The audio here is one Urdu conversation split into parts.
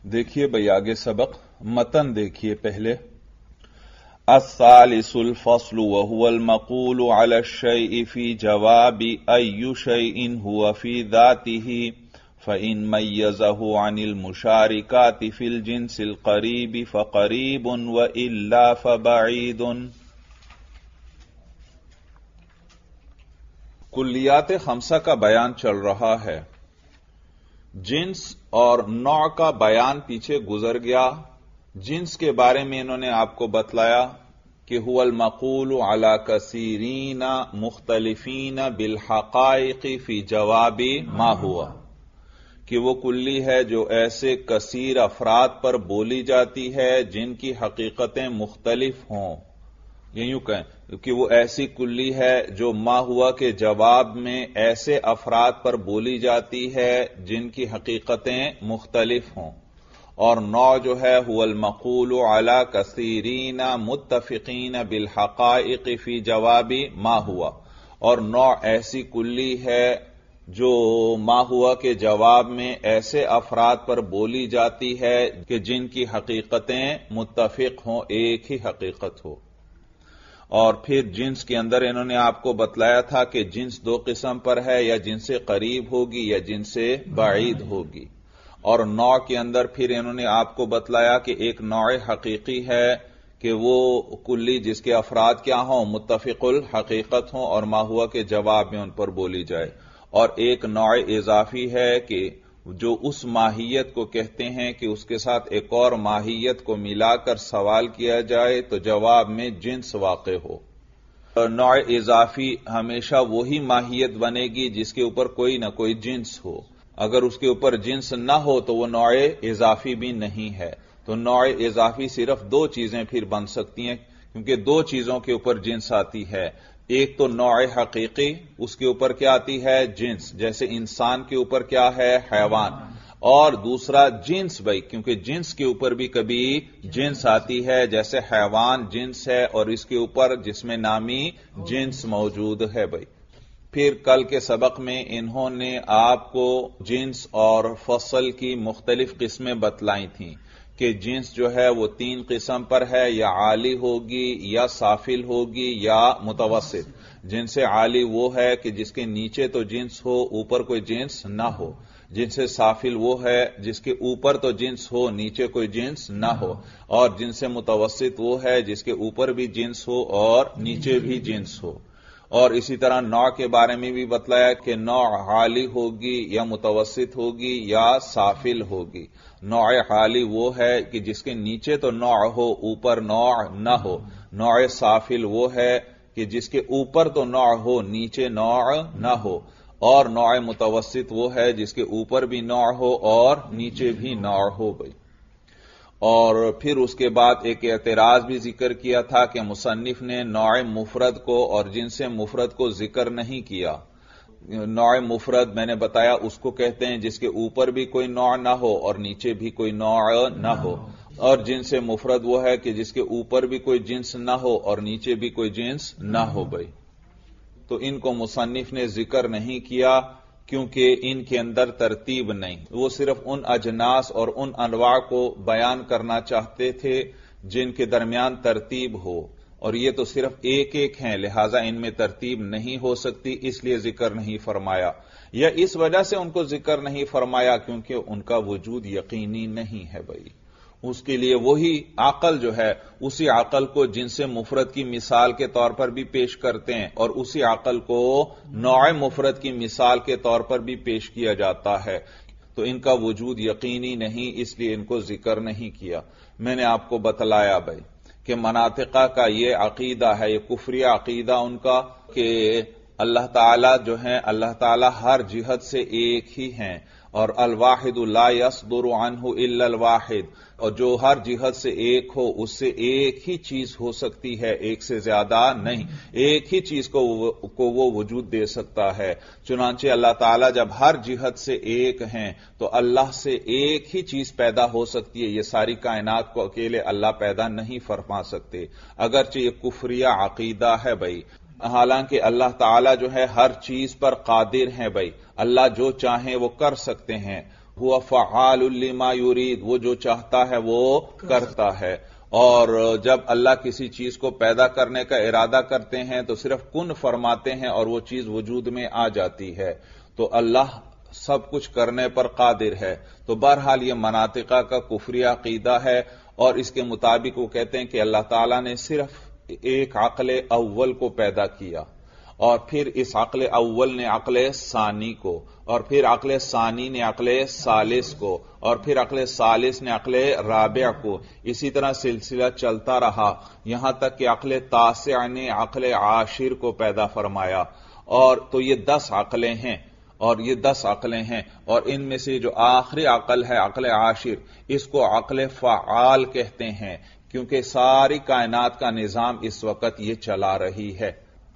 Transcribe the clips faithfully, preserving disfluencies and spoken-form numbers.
دیکھیے بھائی آگے سبق متن دیکھیے پہلے. الثالث الفصل وهو المقول على الشيء في جواب أي شيء هو في ذاته فإن ميزه عن المشاركات في الجنس القريب فقريب وإلا فبعيد. کلیات خمسہ کا بیان چل رہا ہے. جنس اور نوع کا بیان پیچھے گزر گیا. جنس کے بارے میں انہوں نے آپ کو بتلایا کہ هو المقول على کثیرین مختلفین بالحقائق فی جواب ما ہوا، کہ وہ کلی ہے جو ایسے کثیر افراد پر بولی جاتی ہے جن کی حقیقتیں مختلف ہوں. یہ یوں کہیں کہ وہ ایسی کلی ہے جو ما ہوا کے جواب میں ایسے افراد پر بولی جاتی ہے جن کی حقیقتیں مختلف ہوں. اور نوع جو ہے هو المقول علی کثیرین متفقین بالحقائق فی جواب ما ہوا، اور نوع ایسی کلی ہے جو ما ہوا کے جواب میں ایسے افراد پر بولی جاتی ہے کہ جن کی حقیقتیں متفق ہوں، ایک ہی حقیقت ہو. اور پھر جنس کے اندر انہوں نے آپ کو بتلایا تھا کہ جنس دو قسم پر ہے، یا جن سے قریب ہوگی یا جن سے بعید ہوگی. اور نوع کے اندر پھر انہوں نے آپ کو بتلایا کہ ایک نوع حقیقی ہے کہ وہ کلی جس کے افراد کیا ہوں، متفق الحقیقت ہوں اور ما ہوا کے جواب میں ان پر بولی جائے. اور ایک نوع اضافی ہے کہ جو اس ماہیت کو کہتے ہیں کہ اس کے ساتھ ایک اور ماہیت کو ملا کر سوال کیا جائے تو جواب میں جنس واقع ہو. نوع اضافی ہمیشہ وہی ماہیت بنے گی جس کے اوپر کوئی نہ کوئی جنس ہو. اگر اس کے اوپر جنس نہ ہو تو وہ نوع اضافی بھی نہیں ہے. تو نوع اضافی صرف دو چیزیں پھر بن سکتی ہیں، کیونکہ دو چیزوں کے اوپر جنس آتی ہے. ایک تو نوع حقیقی، اس کے اوپر کیا آتی ہے، جنس، جیسے انسان کے اوپر کیا ہے، حیوان. اور دوسرا جنس بھائی، کیونکہ جنس کے اوپر بھی کبھی جنس آتی ہے، جیسے حیوان جنس ہے اور اس کے اوپر جس میں نامی جنس موجود ہے بھائی. پھر کل کے سبق میں انہوں نے آپ کو جنس اور فصل کی مختلف قسمیں بتلائی تھیں کہ جنس جو ہے وہ تین قسم پر ہے، یا عالی ہوگی یا سافل ہوگی یا متوسط. جن سے عالی وہ ہے کہ جس کے نیچے تو جنس ہو، اوپر کوئی جنس نہ ہو. جن سے سافل وہ ہے جس کے اوپر تو جنس ہو، نیچے کوئی جنس نہ ہو. اور جن سے متوسط وہ ہے جس کے اوپر بھی جنس ہو اور نیچے بھی جنس ہو. اور اسی طرح نوع کے بارے میں بھی بتلایا کہ نوع عالی ہوگی یا متوسط ہوگی یا سافل ہوگی. نوع عالی وہ ہے کہ جس کے نیچے تو نوع ہو، اوپر نوع نہ ہو. نوع سافل وہ ہے کہ جس کے اوپر تو نوع ہو، نیچے نوع نہ ہو. اور نوع متوسط وہ ہے جس کے اوپر بھی نوع ہو اور نیچے بھی نوع ہو بھائی. اور پھر اس کے بعد ایک اعتراض بھی ذکر کیا تھا کہ مصنف نے نوع مفرد کو اور جنس مفرد کو ذکر نہیں کیا. نوع مفرد میں نے بتایا اس کو کہتے ہیں جس کے اوپر بھی کوئی نوع نہ ہو اور نیچے بھی کوئی نوع نہ ہو. اور جنس مفرد وہ ہے کہ جس کے اوپر بھی کوئی جنس نہ ہو اور نیچے بھی کوئی جنس نہ ہو بھائی. تو ان کو مصنف نے ذکر نہیں کیا کیونکہ ان کے اندر ترتیب نہیں. وہ صرف ان اجناس اور ان انواع کو بیان کرنا چاہتے تھے جن کے درمیان ترتیب ہو، اور یہ تو صرف ایک ایک ہیں، لہذا ان میں ترتیب نہیں ہو سکتی، اس لیے ذکر نہیں فرمایا. یا اس وجہ سے ان کو ذکر نہیں فرمایا کیونکہ ان کا وجود یقینی نہیں ہے بھائی. اس کے لیے وہی عقل جو ہے، اسی عقل کو جن سے مفرد کی مثال کے طور پر بھی پیش کرتے ہیں، اور اسی عقل کو نوع مفرد کی مثال کے طور پر بھی پیش کیا جاتا ہے. تو ان کا وجود یقینی نہیں، اس لیے ان کو ذکر نہیں کیا. میں نے آپ کو بتلایا بھائی کہ مناطقہ کا یہ عقیدہ ہے، یہ کفری عقیدہ ان کا کہ اللہ تعالی جو ہیں، اللہ تعالی ہر جہت سے ایک ہی ہیں، اور الواحد لا يصدر عنہ الا الواحد، اور جو ہر جہت سے ایک ہو اس سے ایک ہی چیز ہو سکتی ہے، ایک سے زیادہ نہیں. ایک ہی چیز کو وہ, کو وہ وجود دے سکتا ہے. چنانچہ اللہ تعالیٰ جب ہر جہت سے ایک ہیں تو اللہ سے ایک ہی چیز پیدا ہو سکتی ہے. یہ ساری کائنات کو اکیلے اللہ پیدا نہیں فرما سکتے. اگرچہ یہ کفریہ عقیدہ ہے بھائی، حالانکہ اللہ تعالی جو ہے ہر چیز پر قادر ہیں بھائی، اللہ جو چاہیں وہ کر سکتے ہیں، ہوا فعال لما یرید، وہ جو چاہتا ہے وہ کرتا ہے۔ اور جب اللہ کسی چیز کو پیدا کرنے کا ارادہ کرتے ہیں تو صرف کن فرماتے ہیں اور وہ چیز وجود میں آ جاتی ہے، تو اللہ سب کچھ کرنے پر قادر ہے۔ تو بہرحال یہ مناطقہ کا کفری عقیدہ ہے، اور اس کے مطابق وہ کہتے ہیں کہ اللہ تعالیٰ نے صرف ایک عقل اول کو پیدا کیا، اور پھر اس عقل اول نے عقل ثانی کو، اور پھر عقل ثانی نے عقل ثالث کو، اور پھر عقل ثالث نے عقل رابع کو، اسی طرح سلسلہ چلتا رہا یہاں تک کہ عقل تاسع نے عقل عاشر کو پیدا فرمایا۔ اور تو یہ دس عقلیں ہیں، اور یہ دس عقلیں ہیں، اور ان میں سے جو آخری عقل ہے عقل عاشر، اس کو عقل فعال کہتے ہیں، کیونکہ ساری کائنات کا نظام اس وقت یہ چلا رہی ہے۔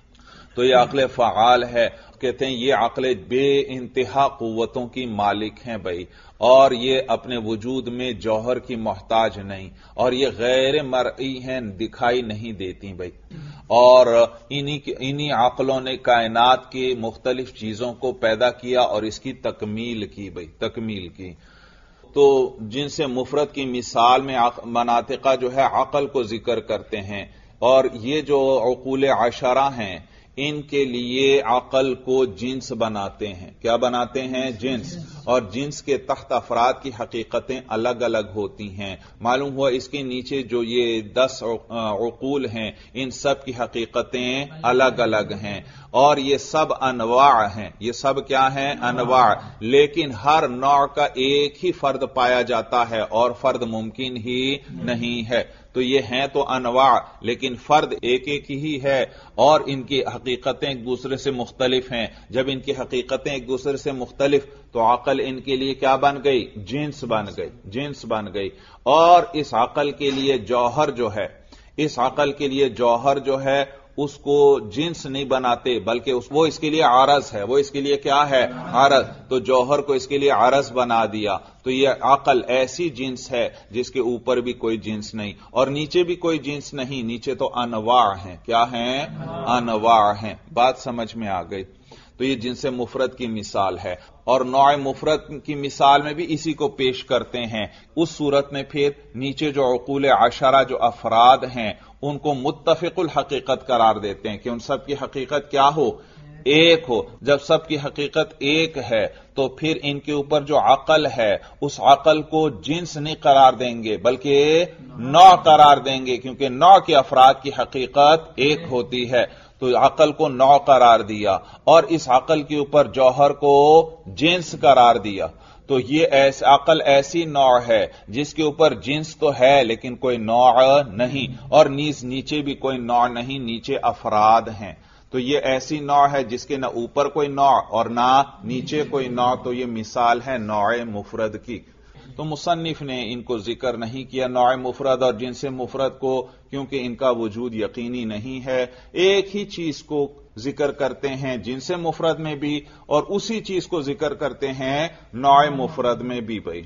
تو یہ عقل فعال ہے، کہتے ہیں یہ عقل بے انتہا قوتوں کی مالک ہیں بھائی، اور یہ اپنے وجود میں جوہر کی محتاج نہیں، اور یہ غیر مرئی ہیں، دکھائی نہیں دیتی بھائی۔ اور انہی انہی عقلوں نے کائنات کی مختلف چیزوں کو پیدا کیا اور اس کی تکمیل کی بھائی، تکمیل کی۔ تو جن سے مفرد کی مثال میں مناطقہ جو ہے عقل کو ذکر کرتے ہیں، اور یہ جو عقول عشرہ ہیں ان کے لیے عقل کو جنس بناتے ہیں۔ کیا بناتے ہیں؟ جنس۔ اور جنس کے تحت افراد کی حقیقتیں الگ الگ ہوتی ہیں۔ معلوم ہوا اس کے نیچے جو یہ دس عقول ہیں ان سب کی حقیقتیں الگ الگ ہیں، اور یہ سب انواع ہیں۔ یہ سب کیا ہیں؟ انواع۔ لیکن ہر نوع کا ایک ہی فرد پایا جاتا ہے، اور فرد ممکن ہی نہیں ہے۔ تو یہ ہیں تو انواع، لیکن فرد ایک ایک ہی ہے، اور ان کی حقیقتیں ایک دوسرے سے مختلف ہیں۔ جب ان کی حقیقتیں ایک دوسرے سے مختلف تو عقل ان کے لیے کیا بن گئی؟ جنس بن گئی، جنس بن گئی۔ اور اس عقل کے لیے جوہر جو ہے، اس عقل کے لیے جوہر جو ہے اس کو جنس نہیں بناتے، بلکہ وہ اس کے لیے عارض ہے۔ وہ اس کے لیے کیا ہے؟ عارض۔ تو جوہر کو اس کے لیے عارض بنا دیا۔ تو یہ عقل ایسی جنس ہے جس کے اوپر بھی کوئی جنس نہیں، اور نیچے بھی کوئی جنس نہیں، نیچے تو انواع ہیں۔ کیا ہیں؟ انواع ہیں۔ بات سمجھ میں آ گئی؟ تو یہ جنس مفرد کی مثال ہے، اور نوع مفرد کی مثال میں بھی اسی کو پیش کرتے ہیں۔ اس صورت میں پھر نیچے جو عقول عشرہ جو افراد ہیں ان کو متفق الحقیقت قرار دیتے ہیں کہ ان سب کی حقیقت کیا ہو؟ ایک ہو۔ جب سب کی حقیقت ایک ہے تو پھر ان کے اوپر جو عقل ہے اس عقل کو جنس نہیں قرار دیں گے بلکہ نوع قرار دیں گے، کیونکہ نوع کے افراد کی حقیقت ایک ہوتی ہے۔ تو عقل کو نوع قرار دیا، اور اس عقل کے اوپر جوہر کو جنس قرار دیا۔ تو یہ ایس عقل ایسی نوع ہے جس کے اوپر جنس تو ہے لیکن کوئی نوع نہیں، اور نیز نیچے بھی کوئی نوع نہیں، نیچے افراد ہیں۔ تو یہ ایسی نوع ہے جس کے نہ اوپر کوئی نوع اور نہ نیچے کوئی نوع۔ تو یہ مثال ہے نوع مفرد کی۔ تو مصنف نے ان کو ذکر نہیں کیا نوع مفرد اور جنس مفرد کو، کیونکہ ان کا وجود یقینی نہیں ہے۔ ایک ہی چیز کو ذکر کرتے ہیں جنس مفرد میں بھی، اور اسی چیز کو ذکر کرتے ہیں نوع مفرد میں بھی بھائی۔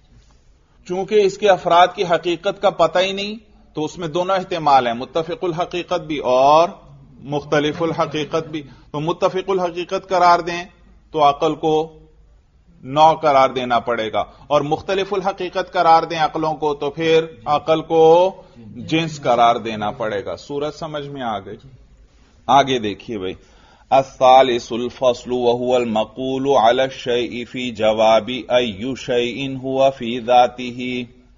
چونکہ اس کے افراد کی حقیقت کا پتہ ہی نہیں تو اس میں دونوں احتمال ہیں، متفق الحقیقت بھی اور مختلف الحقیقت بھی۔ تو متفق الحقیقت قرار دیں تو عقل کو نوع قرار دینا پڑے گا، اور مختلف الحقیقت قرار دیں عقلوں کو تو پھر عقل کو جنس قرار دینا پڑے گا۔ صورت سمجھ میں آ گئی؟ آگے دیکھیے بھائی، الثالث الفصل وهو المقول على الشيء في جواب اي شيء هو في ذاته۔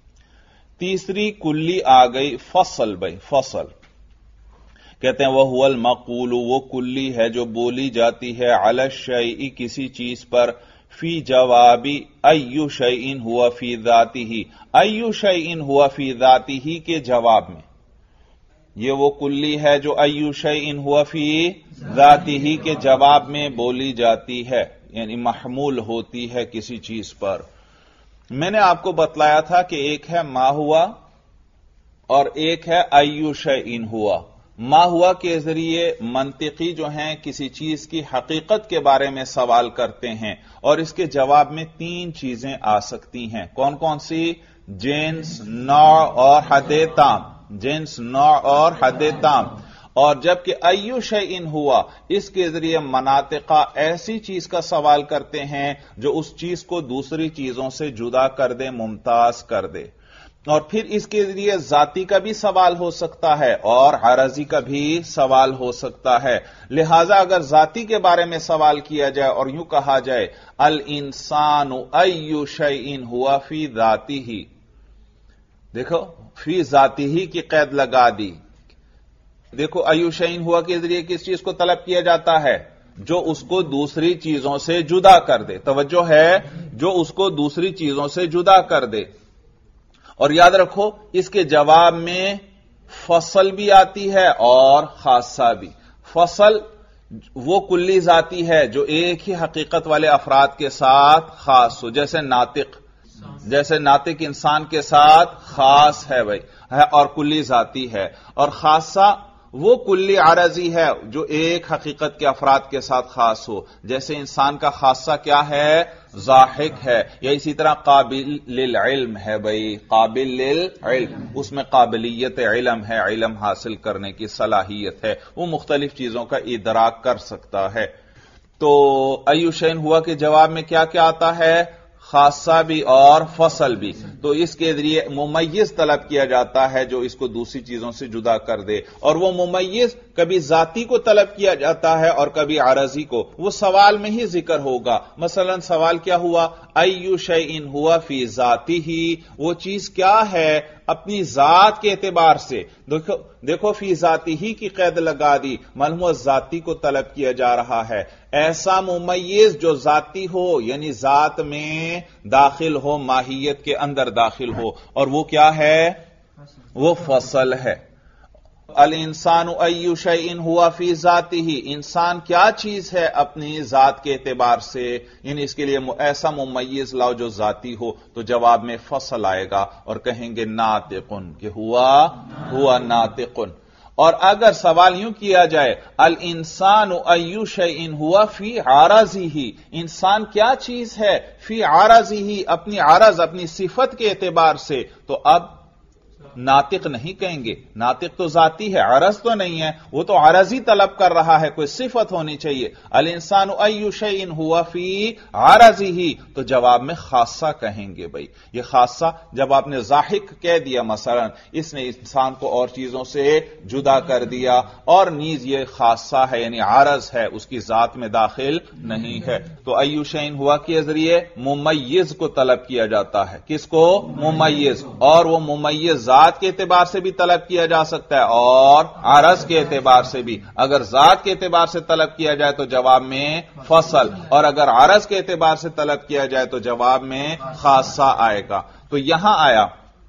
تیسری کلی آ گئی فصل بھائی، فصل کہتے ہیں وهو المقول، وہ کلی ہے جو بولی جاتی ہے على الشيء کسی چیز پر، فی جوابی ای شیء ہوا فی ذاتہ، ای شیء ہوا فی ذاتہ کے جواب میں۔ یہ وہ کلی ہے جو ای شیء ہوا فی ذاتہ کے جواب میں بولی جاتی ہے، یعنی محمول ہوتی ہے کسی چیز پر۔ میں نے آپ کو بتلایا تھا کہ ایک ہے ما ہوا اور ایک ہے ای شیء ہوا۔ ما ہوا کے ذریعے منطقی جو ہیں کسی چیز کی حقیقت کے بارے میں سوال کرتے ہیں، اور اس کے جواب میں تین چیزیں آ سکتی ہیں۔ کون کون سی؟ جنس، نوع اور حد تام۔ جنس، نوع اور حد تام۔ اور جبکہ ایو شیئن ہوا اس کے ذریعے مناطقہ ایسی چیز کا سوال کرتے ہیں جو اس چیز کو دوسری چیزوں سے جدا کر دے، ممتاز کر دے، اور پھر اس کے ذریعے ذاتی کا بھی سوال ہو سکتا ہے اور عارضی کا بھی سوال ہو سکتا ہے۔ لہذا اگر ذاتی کے بارے میں سوال کیا جائے اور یوں کہا جائے الانسان ای شیء ہوا فی ذاتہ، دیکھو فی ذاتہ کی قید لگا دی۔ دیکھو ای شیء ہوا کے ذریعے کس چیز کو طلب کیا جاتا ہے؟ جو اس کو دوسری چیزوں سے جدا کر دے۔ توجہ ہے، جو اس کو دوسری چیزوں سے جدا کر دے۔ اور یاد رکھو اس کے جواب میں فصل بھی آتی ہے اور خاصہ بھی۔ فصل وہ کلی ذاتی ہے جو ایک ہی حقیقت والے افراد کے ساتھ خاص ہو، جیسے ناطق، جیسے ناطق انسان کے ساتھ خاص ہے بھائی، ہے اور کلی ذاتی ہے۔ اور خاصہ وہ کلی عارضی ہے جو ایک حقیقت کے افراد کے ساتھ خاص ہو، جیسے انسان کا خاصہ کیا ہے؟ ضاحک ہے، یا اسی طرح قابل للعلم ہے بھائی، قابل للعلم، اس میں قابلیت علم ہے، علم حاصل کرنے کی صلاحیت ہے، وہ مختلف چیزوں کا ادراک کر سکتا ہے۔ تو ایو شیء ہوا کے جواب میں کیا کیا آتا ہے؟ خاصہ بھی اور فصل بھی۔ تو اس کے ذریعے ممیز طلب کیا جاتا ہے جو اس کو دوسری چیزوں سے جدا کر دے، اور وہ ممیز کبھی ذاتی کو طلب کیا جاتا ہے اور کبھی عارضی کو، وہ سوال میں ہی ذکر ہوگا۔ مثلا سوال کیا ہوا؟ ایو شیء ہوا فی ذاتہ، وہ چیز کیا ہے اپنی ذات کے اعتبار سے۔ دیکھو دیکھو فی ذاتہ کی قید لگا دی، معلوم ذاتی کو طلب کیا جا رہا ہے۔ ایسا ممیز جو ذاتی ہو، یعنی ذات میں داخل ہو، ماہیت کے اندر داخل ہو، اور وہ کیا ہے؟ وہ فصل ہے۔ الانسان ای شیء ہوا فی ذاتہ، انسان کیا چیز ہے اپنی ذات کے اعتبار سے، یعنی اس کے لیے ایسا ممیز لاؤ جو ذاتی ہو، تو جواب میں فصل آئے گا اور کہیں گے ناطقن، کہ ہوا ہوا ناطقن۔ اور اگر سوال یوں کیا جائے الانسان ای شیء ہوا فی عارضہ، انسان کیا چیز ہے فی عارضہ، اپنی عارض اپنی صفت کے اعتبار سے، تو اب ناطق نہیں کہیں گے، ناطق تو ذاتی ہے، عرض تو نہیں ہے، وہ تو عرضی طلب کر رہا ہے، کوئی صفت ہونی چاہیے۔ الانسان ای شیء ہوا فی عارضہ، تو جواب میں خاصہ کہیں گے بھائی۔ یہ خاصہ جب آپ نے ضاحک کہہ دیا، مثلا اس نے انسان کو اور چیزوں سے جدا کر دیا، اور نیز یہ خاصہ ہے یعنی عارض ہے، اس کی ذات میں داخل نہیں ہے، تو ای شیء ہوا کے ذریعے ممیز کو طلب کیا جاتا ہے۔ کس کو؟ ممیز، اور وہ ممیز ذات کے اعتبار سے بھی طلب کیا جا سکتا ہے اور عرض کے اعتبار سے بھی۔ اگر ذات کے اعتبار سے طلب کیا جائے تو جواب میں فصل، اور اگر عرض کے اعتبار سے طلب کیا جائے تو جواب میں خاصہ آئے گا۔ تو یہاں آیا،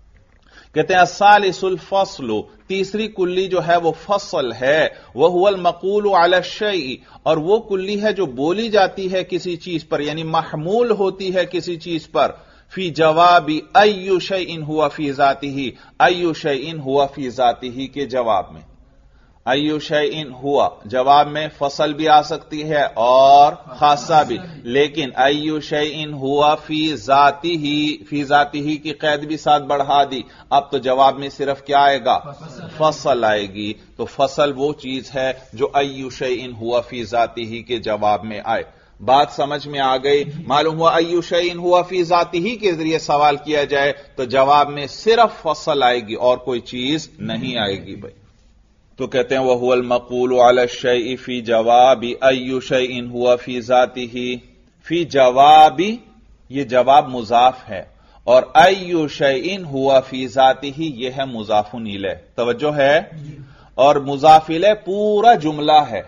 کہتے ہیں الثالث الفصل، تیسری کلی جو ہے وہ فصل ہے، وہو المقول علی الشیء، اور وہ کلی ہے جو بولی جاتی ہے کسی چیز پر، یعنی محمول ہوتی ہے کسی چیز پر، فی جواب ای شیء ہوا فی ذاتہ، ای شیء ہوا فی ذاتہ کے جواب میں۔ ای شیء ہوا جواب میں فصل بھی آ سکتی ہے اور خاصہ بھی، لیکن ای شیء ہوا فی ذاتہ، فی ذاتہ کی قید بھی ساتھ بڑھا دی، اب تو جواب میں صرف کیا آئے گا؟ فصل آئے گی۔ تو فصل وہ چیز ہے جو ای شیء ہوا فی ذاتہ کے جواب میں آئے۔ بات سمجھ میں آ گئی؟ معلوم ہوا ای شیء ہوا فی ذاتہ کے ذریعے سوال کیا جائے تو جواب میں صرف فصل آئے گی اور کوئی چیز نہیں آئے گی بھائی۔ تو کہتے ہیں وہو المقول علی الشیء فی جواب ای شیء ہوا فی ذاتہ، فی جواب، یہ جواب مضاف ہے، اور ای شیء ہوا فی ذاتہ یہ ہے مضاف الیہ۔ توجہ ہے؟ اور مضاف الیہ پورا جملہ ہے،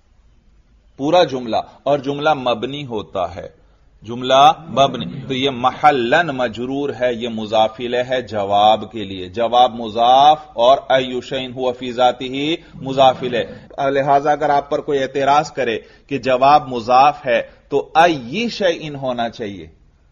پورا جملہ، اور جملہ مبنی ہوتا ہے، جملہ مبنی، تو یہ محلن مجرور ہے، یہ مضاف الیہ ہے جواب کے لیے، جواب مضاف اور ای شیء ہوا فی ذاتہ مضاف الیہ۔ لہذا اگر آپ پر کوئی اعتراض کرے کہ جواب مضاف ہے تو ای شیء ہونا چاہیے،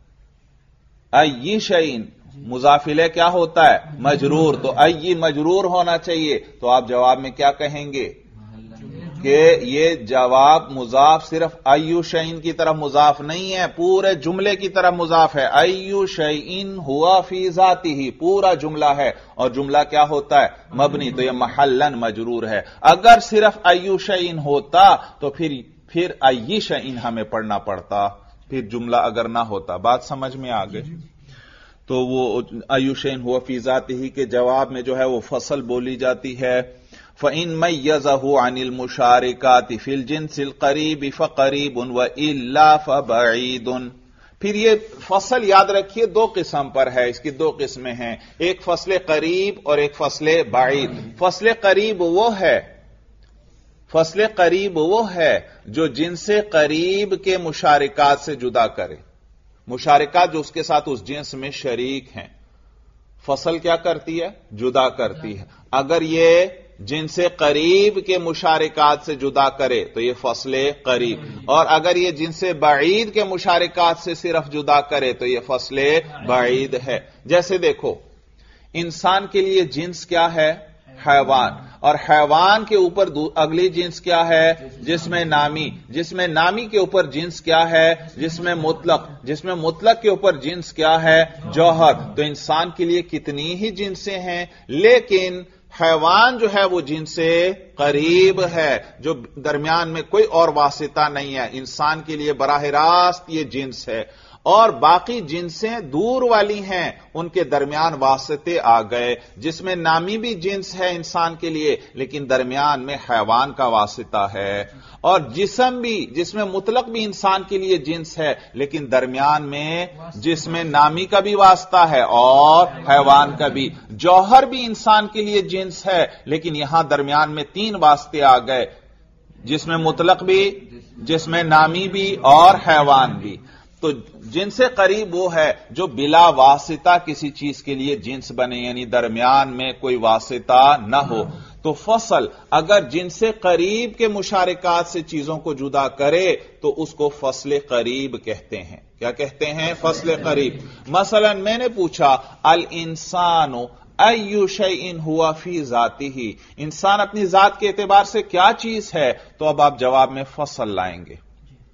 ای شیء، مضاف الیہ کیا ہوتا ہے؟ مجرور، تو ای مجرور ہونا چاہیے، تو آپ جواب میں کیا کہیں گے؟ کہ یہ جواب مضاف صرف ایو شیئن کی طرف مضاف نہیں ہے، پورے جملے کی طرف مضاف ہے. ایو شیئن ہوا فی ذاتہ، پورا جملہ ہے، اور جملہ کیا ہوتا ہے؟ مبنی، تو یہ محلن مجرور ہے. اگر صرف ایو شیئن ہوتا تو پھر پھر ای شیئن ہمیں پڑھنا پڑتا، پھر جملہ اگر نہ ہوتا. بات سمجھ میں آ گئی؟ تو وہ ایو شیئن ہوا فی ذاتہ کے جواب میں جو ہے وہ فصل بولی جاتی ہے. فَإِن مَيَّزَهُ عَنِ الْمُشَارِكَاتِ فِي الْجِنْسِ الْقَرِيبِ فَقَرِيبٌ وَإِلَّا فَبَعِيدٌ. پھر یہ فصل یاد رکھیے دو قسم پر ہے، اس کی دو قسمیں ہیں، ایک فصل قریب اور ایک فصل بعید. فصل قریب وہ ہے فصل قریب وہ ہے جو جنس قریب کے مشارکات سے جدا کرے. مشارکات جو اس کے ساتھ اس جنس میں شریک ہیں، فصل کیا کرتی ہے؟ جدا کرتی ہے. اگر یہ جن سے قریب کے مشارکات سے جدا کرے تو یہ فصل قریب، اور اگر یہ جن سے بعید کے مشارکات سے صرف جدا کرے تو یہ فصل بعید ہے. جیسے دیکھو، انسان کے لیے جنس کیا ہے؟ حیوان. اور حیوان کے اوپر اگلی جنس کیا ہے؟ جس میں نامی. جس میں نامی کے اوپر جنس کیا ہے؟ جس میں مطلق. جس میں مطلق کے اوپر جنس کیا ہے؟ جوہر. تو انسان کے لیے کتنی ہی جنسیں ہیں، لیکن حیوان جو ہے وہ جن سے قریب ہے، جو درمیان میں کوئی اور واسطہ نہیں ہے. انسان کے لیے براہ راست یہ جنس ہے، اور باقی جنسیں دور والی ہیں، ان کے درمیان واسطے آ گئے. جس میں نامی بھی جنس ہے انسان کے لیے، لیکن درمیان میں حیوان کا واسطہ ہے. اور جسم بھی، جس میں مطلق بھی انسان کے لیے جنس ہے، لیکن درمیان میں جس میں نامی کا بھی واسطہ ہے اور حیوان کا بھی. جوہر بھی انسان کے لیے جنس ہے، لیکن یہاں درمیان میں تین واسطے آ گئے، جس میں مطلق بھی، جس میں نامی بھی اور حیوان بھی. تو جن سے قریب وہ ہے جو بلا واسطہ کسی چیز کے لیے جنس بنے، یعنی درمیان میں کوئی واسطہ نہ ہو. تو فصل اگر جن سے قریب کے مشارکات سے چیزوں کو جدا کرے تو اس کو فصل قریب کہتے ہیں. کیا کہتے ہیں؟ فصل قریب. مثلا میں نے پوچھا الانسان ایو شیئن ہوا فی ذاتہ، انسان اپنی ذات کے اعتبار سے کیا چیز ہے؟ تو اب آپ جواب میں فصل لائیں گے.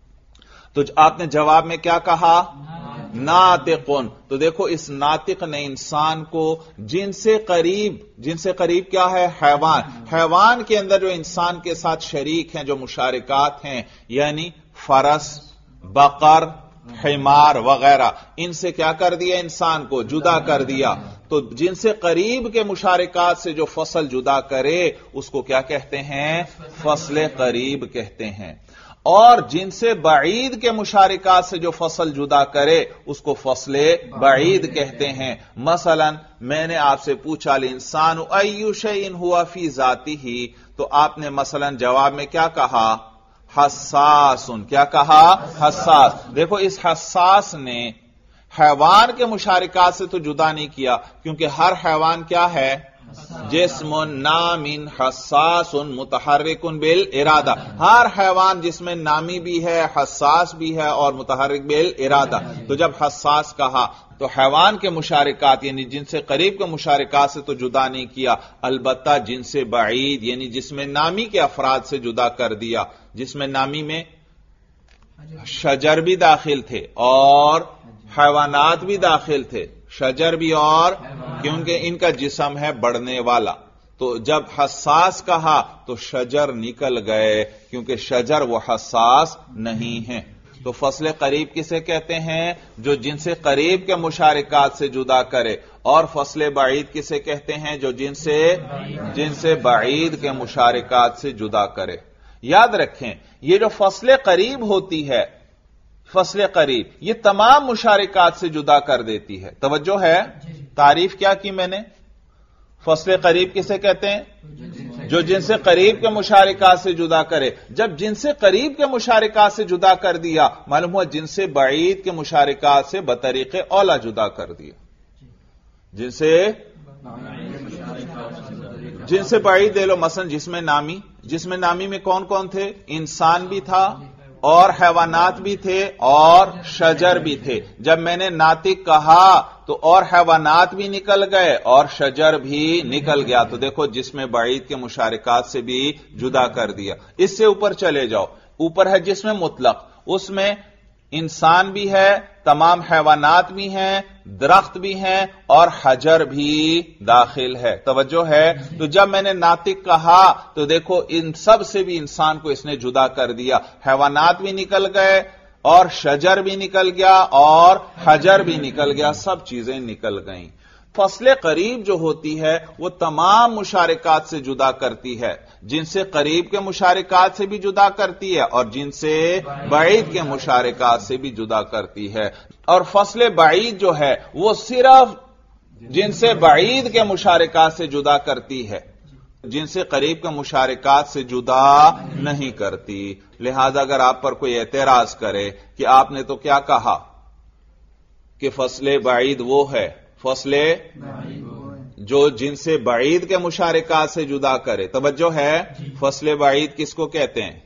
تو آپ نے جواب میں کیا کہا؟ ناطقن. تو دیکھو اس ناطق نے انسان کو جن سے قریب، جن سے قریب کیا ہے؟ حیوان. حیوان کے اندر جو انسان کے ساتھ شریک ہیں، جو مشارکات ہیں، یعنی فرس، بقر، حمار وغیرہ، ان سے کیا کر دیا؟ انسان کو جدا کر دیا. تو جن سے قریب کے مشارکات سے جو فصل جدا کرے اس کو کیا کہتے ہیں؟ فصل قریب کہتے ہیں. اور جن سے بعید کے مشارکات سے جو فصل جدا کرے اس کو فصل بعید کہتے ہیں. مثلا میں نے آپ سے پوچھا الانسان ایو شیئن ہوا فی ذاتہ، تو آپ نے مثلا جواب میں کیا کہا؟ حساس. کیا کہا؟ حساس. دیکھو اس حساس نے حیوان کے مشارکات سے تو جدا نہیں کیا، کیونکہ ہر حیوان کیا ہے؟ جسم نام حساس متحرک بالارادہ. ہر حیوان جس میں نامی بھی ہے، حساس بھی ہے اور متحرک بالارادہ. تو جب حساس کہا تو حیوان کے مشارکات یعنی جن سے قریب کے مشارکات سے تو جدا نہیں کیا، البتہ جن سے بعید یعنی جس میں نامی کے افراد سے جدا کر دیا. جس میں نامی میں شجر بھی داخل تھے اور حیوانات بھی داخل تھے، شجر بھی، اور کیونکہ ان کا جسم ہے بڑھنے والا. تو جب حساس کہا تو شجر نکل گئے، کیونکہ شجر وہ حساس نہیں ہیں. تو فصل قریب کسے کہتے ہیں؟ جو جن سے قریب کے مشارکات سے جدا کرے. اور فصل بعید کسے کہتے ہیں؟ جو جن سے جن سے بعید کے مشارکات سے جدا کرے. یاد رکھیں یہ جو فصل قریب ہوتی ہے، فصل قریب یہ تمام مشارکات سے جدا کر دیتی ہے. توجہ ہے؟ تعریف کیا کی میں نے؟ فصل قریب کسے کہتے ہیں؟ جو جن سے قریب کے مشارکات سے جدا کرے. جب جن سے قریب کے مشارکات سے جدا کر دیا، معلوم ہوا جن سے بعید کے مشارکات سے بطریق اولا جدا کر دیا. جن سے جن سے بعید لے لو، مثلا جس میں نامی. جس میں نامی میں کون کون تھے؟ انسان بھی تھا اور حیوانات بھی تھے اور شجر بھی تھے. جب میں نے ناطق کہا تو اور حیوانات بھی نکل گئے اور شجر بھی نکل گیا. تو دیکھو جسم بعید کے مشارکات سے بھی جدا کر دیا. اس سے اوپر چلے جاؤ. اوپر ہے جسم مطلق، اس میں انسان بھی ہے، تمام حیوانات بھی ہیں، درخت بھی ہیں اور حجر بھی داخل ہے. توجہ ہے. تو جب میں نے ناطق کہا تو دیکھو ان سب سے بھی انسان کو اس نے جدا کر دیا. حیوانات بھی نکل گئے اور شجر بھی نکل گیا اور حجر بھی نکل گیا، سب چیزیں نکل گئیں. فصل قریب جو ہوتی ہے وہ تمام مشارکات سے جدا کرتی ہے، جن سے قریب کے مشارکات سے بھی جدا کرتی ہے اور جن سے بعید کے مشارکات سے بھی جدا کرتی ہے. اور فصل بعید جو ہے وہ صرف جن سے بعید کے مشارکات سے جدا کرتی ہے، جن سے قریب کے مشارکات سے جدا نہیں کرتی. لہذا اگر آپ پر کوئی اعتراض کرے کہ آپ نے تو کیا کہا کہ فصل بعید وہ ہے، فصل جو جن سے بعید کے مشارکات سے جدا کرے. توجہ ہے. فصل بعید کس کو کہتے ہیں؟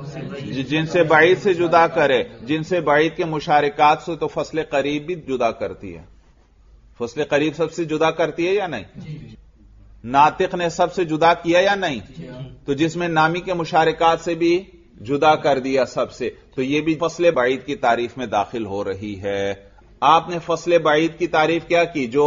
جن سے بعید سے جدا کرے. جن سے بعید کے مشارکات سے تو فصل قریب بھی جدا کرتی ہے. فصل قریب سب سے جدا کرتی ہے یا نہیں؟ ناطق نے سب سے جدا کیا یا نہیں؟ تو جس میں نامی کے مشارکات سے بھی جدا کر دیا سب سے، تو یہ بھی فصل بعید کی تعریف میں داخل ہو رہی ہے. آپ نے فصل بعید کی تعریف کیا کی؟ جو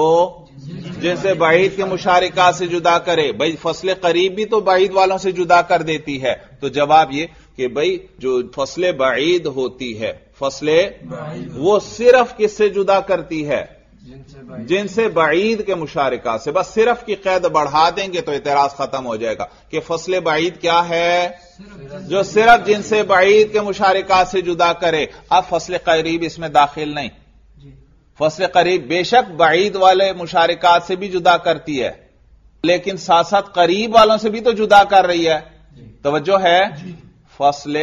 جن سے بعید کے مشارکات سے جدا کرے. بھائی فصل قریب بھی تو بعید والوں سے جدا کر دیتی ہے. تو جواب یہ کہ بھائی جو فصل بعید ہوتی ہے، فصل وہ صرف کس سے جدا کرتی ہے؟ جن سے بعید کے مشارکات سے. بس صرف کی قید بڑھا دیں گے تو اعتراض ختم ہو جائے گا کہ فصل بعید کیا ہے؟ جو صرف جن سے بعید کے مشارکات سے جدا کرے. اب فصل قریب اس میں داخل نہیں. فصل قریب بے شک بعید والے مشارکات سے بھی جدا کرتی ہے، لیکن ساتھ ساتھ قریب والوں سے بھی تو جدا کر رہی ہے. توجہ ہے. فصل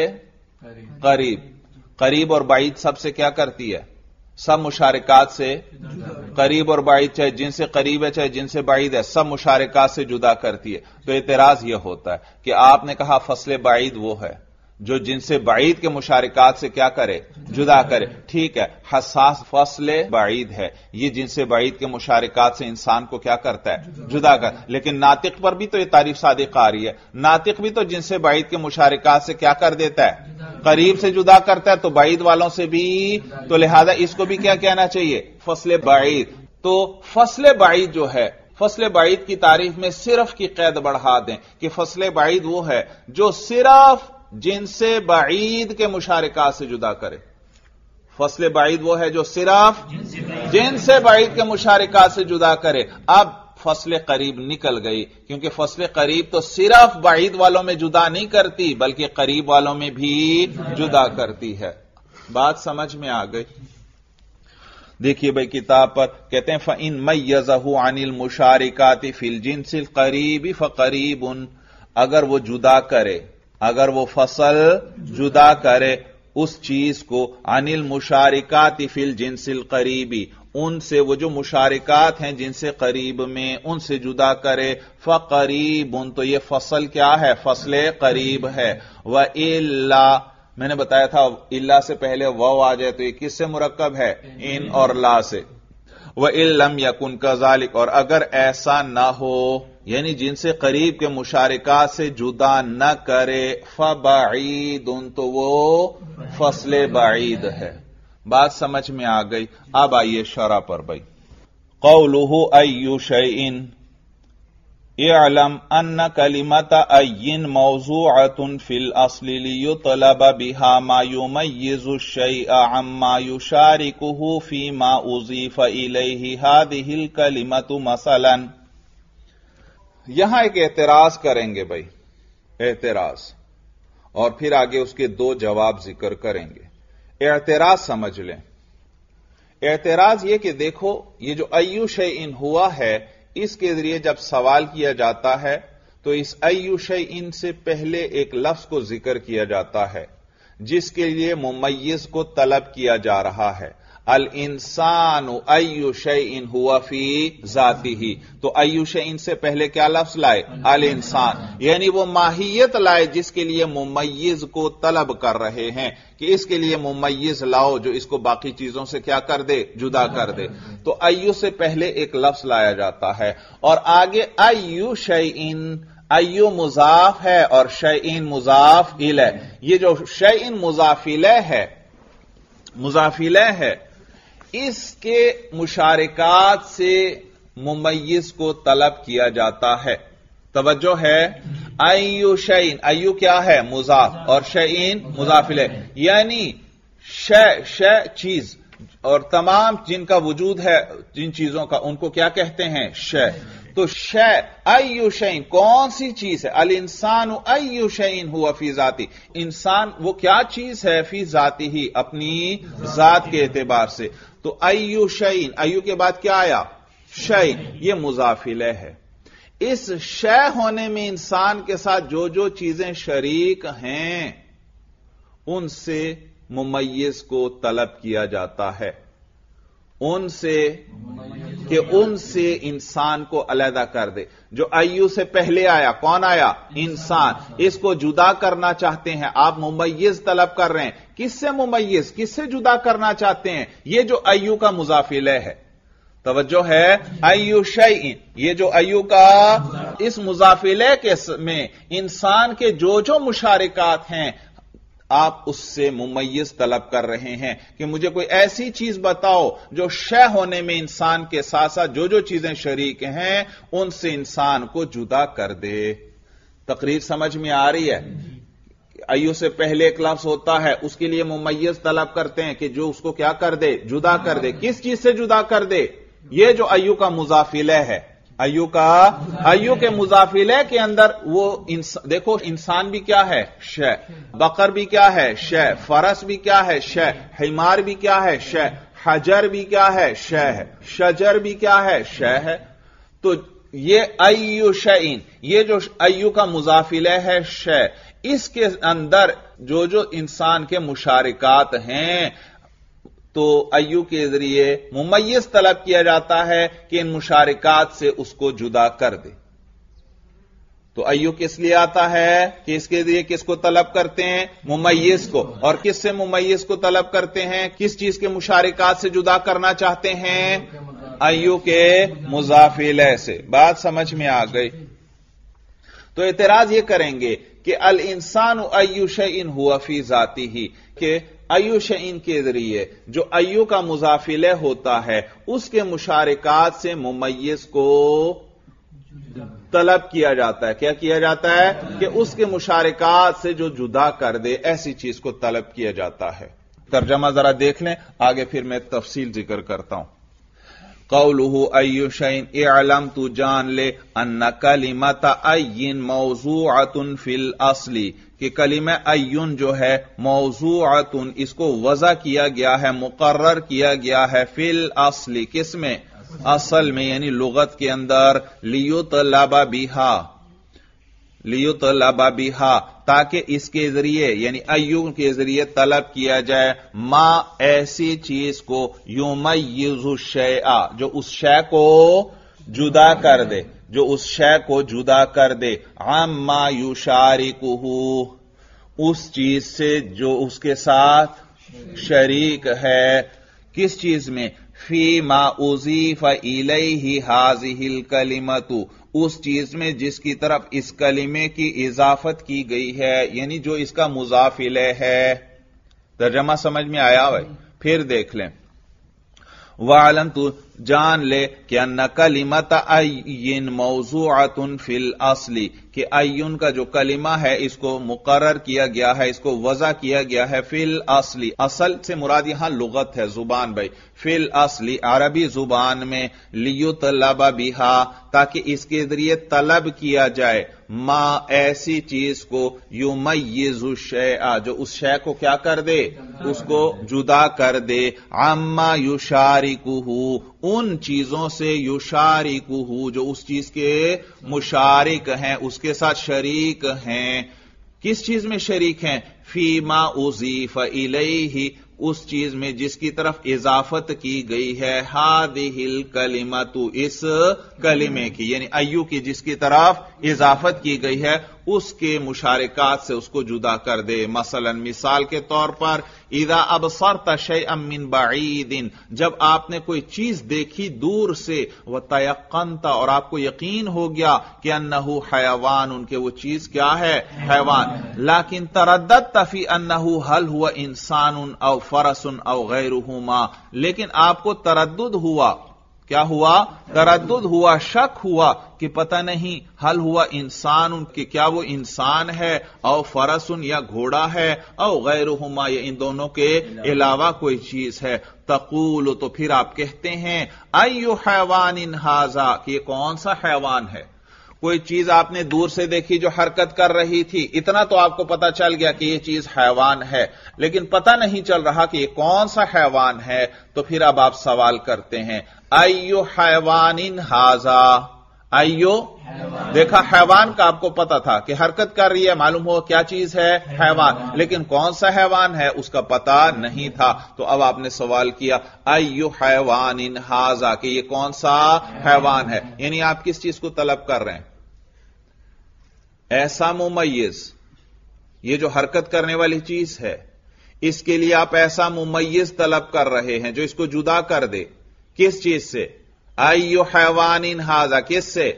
قریب قریب اور بعید سب سے کیا کرتی ہے؟ سب مشارکات سے. قریب اور بعید چاہے جن سے قریب ہے چاہے جن سے بعید ہے، سب مشارکات سے جدا کرتی ہے. تو اعتراض یہ ہوتا ہے کہ آپ نے کہا فصل بعید وہ ہے جو جن سے بعید کے مشارکات سے کیا کرے؟ جدا کرے. ٹھیک ہے، حساس فصل بعید ہے، یہ جن سے بعید کے مشارکات سے انسان کو کیا کرتا ہے؟ جدا کر. لیکن ناطق پر بھی تو یہ تعریف صادق آ رہی ہے. ناطق بھی تو جن سے بعید کے مشارکات سے کیا کر دیتا ہے؟ قریب سے جدا کرتا ہے، تو بعید والوں سے بھی. تو لہذا اس کو بھی کیا کہنا چاہیے؟ فصل بعید. تو فصل بعید جو ہے، فصل بعید کی تعریف میں صرف کی قید بڑھا دیں کہ فصل بعید وہ ہے جو صرف جن سے بعید کے مشارکات سے جدا کرے. فصل بعید وہ ہے جو صرف جن سے بعید کے مشارکات سے جدا کرے. اب فصل قریب نکل گئی، کیونکہ فصل قریب تو صرف بعید والوں میں جدا نہیں کرتی بلکہ قریب والوں میں بھی جدا کرتی ہے. بات سمجھ میں آ گئی؟ دیکھیے بھائی کتاب پر کہتے ہیں فَإِن مَيَّزَهُ عَنِ الْمُشَارِكَاتِ فِي الْجِنسِ الْقَرِيبِ فَقَرِيبٌ. اگر وہ جدا کرے، اگر وہ فصل جدا کرے اس چیز کو عن المشارکات فی الجنس القریب، ان سے وہ جو مشارکات ہیں جن سے قریب میں، ان سے جدا کرے. فقریب، تو یہ فصل کیا ہے؟ فصل قریب ہے. وَإِلَّا، میں نے بتایا تھا الا سے پہلے واو آ جائے تو یہ کس سے مرکب ہے؟ ان اور لا سے. وَإِن لَمْ يَكُنْ كَذَلِكَ، اور اگر ایسا نہ ہو، یعنی جن سے قریب کے مشارکات سے جدا نہ کرے، فَبَعِيدٌ، تو وہ فصل بعید ہے. بات سمجھ میں آ گئی؟ اب آئیے شرح پر بھائی. قَوْلُهُ أَيُّ شَيْءٍ اعلم ان کلمۃ این موضوعۃ فی الاصل لیطلب بها ما یمیز الشیء عما یشارکہ فیما اضیف الیہ هذه الکلمۃ مثلا. یہاں ایک اعتراض کریں گے بھائی، اعتراض، اور پھر آگے اس کے دو جواب ذکر کریں گے. اعتراض سمجھ لیں. اعتراض یہ کہ دیکھو یہ جو ایو شیء ہوا ہے، اس کے ذریعے جب سوال کیا جاتا ہے تو اس ایو شیء سے پہلے ایک لفظ کو ذکر کیا جاتا ہے جس کے لیے ممیز کو طلب کیا جا رہا ہے. अल इंसानु अय्यु शैइन हुआ फी जातिही, तो अय्यु शैइन से पहले क्या लफ्ज लाए? अल इंसान, यानी वो माहियत लाए जिसके लिए मुमय्यिज को तलब कर रहे हैं कि इसके लिए मुमय्यिज लाओ जो इसको बाकी चीजों से क्या कर दे? जुदा कर दे। तो अय्यु से पहले एक लफ्ज लाया जाता है और आगे अय्यु शैइन, अय्यु मुजाफ है और शैइन मुजाफ इलैह। ये जो शैइन मुजाफ इलैह है, मुजाफ इलैह है, इसके मुशारिकात से मुमय्यिज को तलब किया जाता है। तवज्जो है, अय्यु शैइन, अय्यु क्या है? मुजाफ, और शैइन मुजाफ इलैह, यानी शै शै चीज और तमाम जिनका वजूद है जिन चीजों का, उनको क्या कहते हैं? शै। तो शै, अय्यु शैइन कौन सी चीज है? अल इंसान अय्यु शैइन हुआ फी जाती, इंसान वो क्या चीज है? फी जाती ही, अपनी जात के एतबार से। तो अय्यु शैइन, अय्यु के बाद क्या आया? शैइन, ये मुजाफ इलैह है। इस शै होने में इंसान के साथ जो जो चीजें शरीक हैं उनसे मुमय्यिज को तलब किया जाता है, उनसे कि उनसे इंसान को अलहदा कर दे। जो अय्यु से पहले आया, कौन आया? इंसान, इसको जुदा करना चाहते हैं आप, मुमय्यिज तलब कर रहे हैं। किससे मुमय्यिज, किससे जुदा करना चाहते हैं? ये जो अय्यु का मुजाफ इलैह है, तवज्जो है, अय्यु शैइन, ये जो अय्यु का इस मुजाफ इलैह के में इंसान के जो जो मुशारिकात हैं आप उससे मुमय्यिज तलब कर रहे हैं कि मुझे कोई ऐसी चीज बताओ जो शै होने में इंसान के साथ साथ जो जो चीजें शरीक हैं उनसे इंसान को जुदा कर दे। तकरीर समझ में आ रही है? अय्यु से पहले एक लफ्ज होता है, उसके लिए मुमय्यिज तलब करते हैं कि जो उसको क्या कर दे? जुदा कर दे। किस चीज से जुदा कर दे? ये जो अय्यु का मुजाफ इलैह है, अय्यु का, अय्यु के मुजाफ इलैह के अंदर वो इंस, देखो इंसान भी क्या है? शै। बकर भी क्या है? शै। फरस भी क्या है? शै। हिमार भी क्या है? शै। हजर भी क्या है? शै है। शजर भी क्या है? शै है। तो ये अय्यु शैइन, ये जो अय्यु का मुजाफ इलैह है शै, इसके अंदर जो जो इंसान के मुशारिकात हैं तो अय्यु के जरिए मुमय्यिज तलब किया जाता है कि इन मुशारिकात से उसको जुदा कर दे। तो अय्यु किस लिए आता है कि इसके जरिए किसको तलब करते हैं? मुमय्यिज को। और किससे मुमय्यिज को तलब करते हैं? किस चीज के मुशारिकात से जुदा करना चाहते हैं? अय्यु के मुजाफ इलैह से। बात समझ में आ गई? तो एतराज ये करेंगे कि अल इंसान अय्यु शैइन हुआ फी जाती ही, कि अय्यु शैइन के जरिए जो अय्यु का मुजाफ इलैह होता है उसके मुशारिकात से मुमय्यिज को तलब किया जाता है। क्या किया जाता है? कि उसके मुशारिकात से जो जुदा कर दे, ऐसी चीज को तलब किया जाता है। तर्जमा जरा देख लें, आगे फिर मैं तफसील जिक्र करता हूं। कौलुहु अय्यु शैइन इअलम, तू जान ले, अन्ना कलिमत अय्यिन मौजूअतुन फिल असली, कि कलिमा अय्युन जो है मौजूअतुन, इसको वज़ा किया गया है, मुकर्रर किया गया है, फिल असली, किसमें? असल में, यानी लुगत के अंदर, लियुतलबा बिहा, लियुतलबा बिहा, ताकि इसके जरिए यानी अय्यु के जरिए तलब किया जाए, मा ऐसी चीज को, युमय्यिज़ु शैआ, जो उस शै को जुदा कर दे, जो उस शै को जुदा कर दे, अम्मा युशारिकुहु, उस चीज से जो उसके साथ शरीक है। किस चीज में? फी मा उज़ीफ़ इलैहि हाज़िहिल कलिमतु, उस चीज में जिसकी तरफ इस कलिमे की इजाफत की गई है, यानी जो इसका मुजाफ इलैह है। तर्जमा समझ में आया भाई? फिर देख लें। वालम, तू जान ले कि अन्ना कलिमत अय्यिन मौजूअतुन फिल असली, कि अय्युन का जो कलिमा है इसको मुकर्रर किया गया है, इसको वज़ा किया गया है फिल असली। असल से मुराद यहां लुगत है, जुबान भाई। फिल असली अरबी जुबान में, लियुतलबा बिहा, ताकि इसके जरिए तलब किया जाए, मा ऐसी चीज को, युमय्यिज़ु शैआ, जो उस शै को क्या कर दे? उसको जुदा कर दे, अम्मा युशारिकुहु, उन चीजों से, युशारिकुहु, जो उस चीज के मुशारिक हैं, उसके साथ शरीक हैं। किस चीज में शरीक हैं? फीमा उज़ीफ़ इलैहि, उस चीज में जिसकी तरफ इजाफत की गई है हादिहिल कलिमतु, इस कलिमे की, यानी अय्यु की जिसकी तरफ इजाफत की गई है उसके मुशारिकात से उसको जुदा कर दे। मसलन मिसाल के तौर पर इदा अबसरत शैअम मिन बईदिन, जब आपने कोई चीज देखी दूर से, व तयक्कनता, और आपको यकीन हो गया कि अन्नहु हयवान, उनके वो चीज क्या है, हैवान। लाकिन तरद्दत फी अन्नहु हल हुआ इंसानुन औ फरसुन औ गैरुहुमा, लेकिन आपको तरद्दुद हुआ, क्या हुआ, तरद्दुद हुआ, शक हुआ कि पता नहीं हल हुआ इंसान, उनके क्या वो इंसान है, औ फरसुन या घोड़ा है, औ गैरुहुमा या इन दोनों के अलावा कोई चीज है। तकूल, तो फिर आप कहते हैं अय्यु हैवानिन हाजा, कि ये कौन सा हैवान है। कोई चीज आपने दूर से देखी जो हरकत कर रही थी, इतना तो आपको पता चल गया कि ये चीज हैवान है, लेकिन पता नहीं चल रहा कि ये कौन सा हैवान है। तो फिर अब आप सवाल करते हैं अय्यु हैवानिन हाजा, अय्यु, देखा हैवान का आपको पता था कि हरकत कर रही है, मालूम हो क्या चीज है, हैवान, लेकिन कौन सा हैवान है उसका पता नहीं था। तो अब आपने सवाल किया अय्यु हैवानिन हाजा, कि ये कौन सा हैवान है, यानी आप किस चीज को तलब कर रहे हैं, ऐसा मुमय्यिज, ये जो हरकत करने वाली चीज है इसके लिए आप ऐसा मुमय्यिज तलब कर रहे हैं जो इसको जुदा कर दे, किस चीज से, अय्यु हैवानिन हाजा, किस से,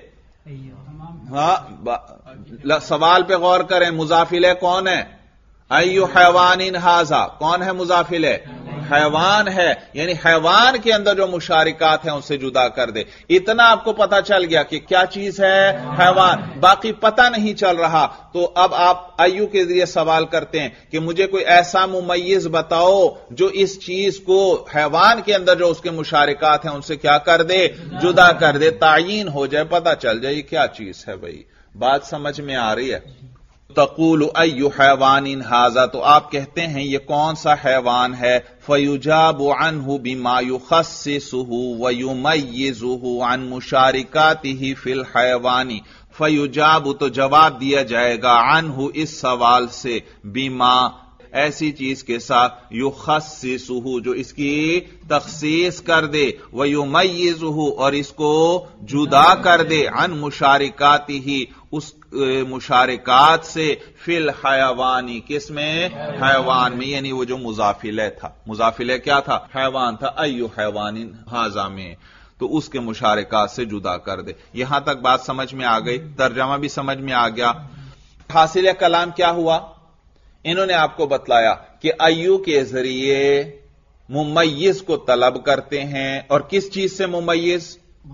हाँ सवाल पे गौर करें, मुजाफिले कौन है, अय्यु हैवानिन हाजा, कौन है मुजाफिले, हैवान है, यानी हैवान के अंदर जो मुशारिकात हैं उनसे जुदा कर दे। इतना आपको पता चल गया कि क्या चीज है, हैवान, बाकी पता नहीं चल रहा। तो अब आप अय्यु के जरिए सवाल करते हैं कि मुझे कोई ऐसा मुमय्यिज बताओ जो इस चीज को, हैवान के अंदर जो उसके मुशारिकात हैं उनसे क्या कर दे, जुदा कर दे, तायीन हो जाए, पता चल जाए क्या चीज है। भाई बात समझ में आ रही है। तकूल अय्यु हैवानिन हाजा, तो आप कहते हैं ये कौन सा हैवान है। फयुजाबु अन्हु बिमा युखस्सिसुहु व युमय्यिजुहु अन मुशारिकातिही फिल हैवानी, फयुजाबु, तो जवाब दिया जाएगा, अन्हु, इस सवाल से, बिमा, ऐसी चीज के साथ, युखस्सिसुहु, जो इसकी तखसीस कर दे, व युमय्यिजुहु, और इसको जुदा कर दे, अन मुशारिकातिही, उस मुशारिकात से, फिल हैवानी, किस में, हैवान में, यानी वो जो मुजाफिले था, मुजाफिले क्या था, हैवान था, अय्यु हैवानिन हाजा में, तो उसके मुशारिकात से जुदा कर दे। यहां तक बात समझ में आ गई, तर्जमा भी समझ में आ गया। हासिल कलाम क्या हुआ, इन्होंने आपको बतलाया कि अय्यु के जरिए मुमय्यिज को तलब करते हैं, और किस चीज से मुमय्यिज,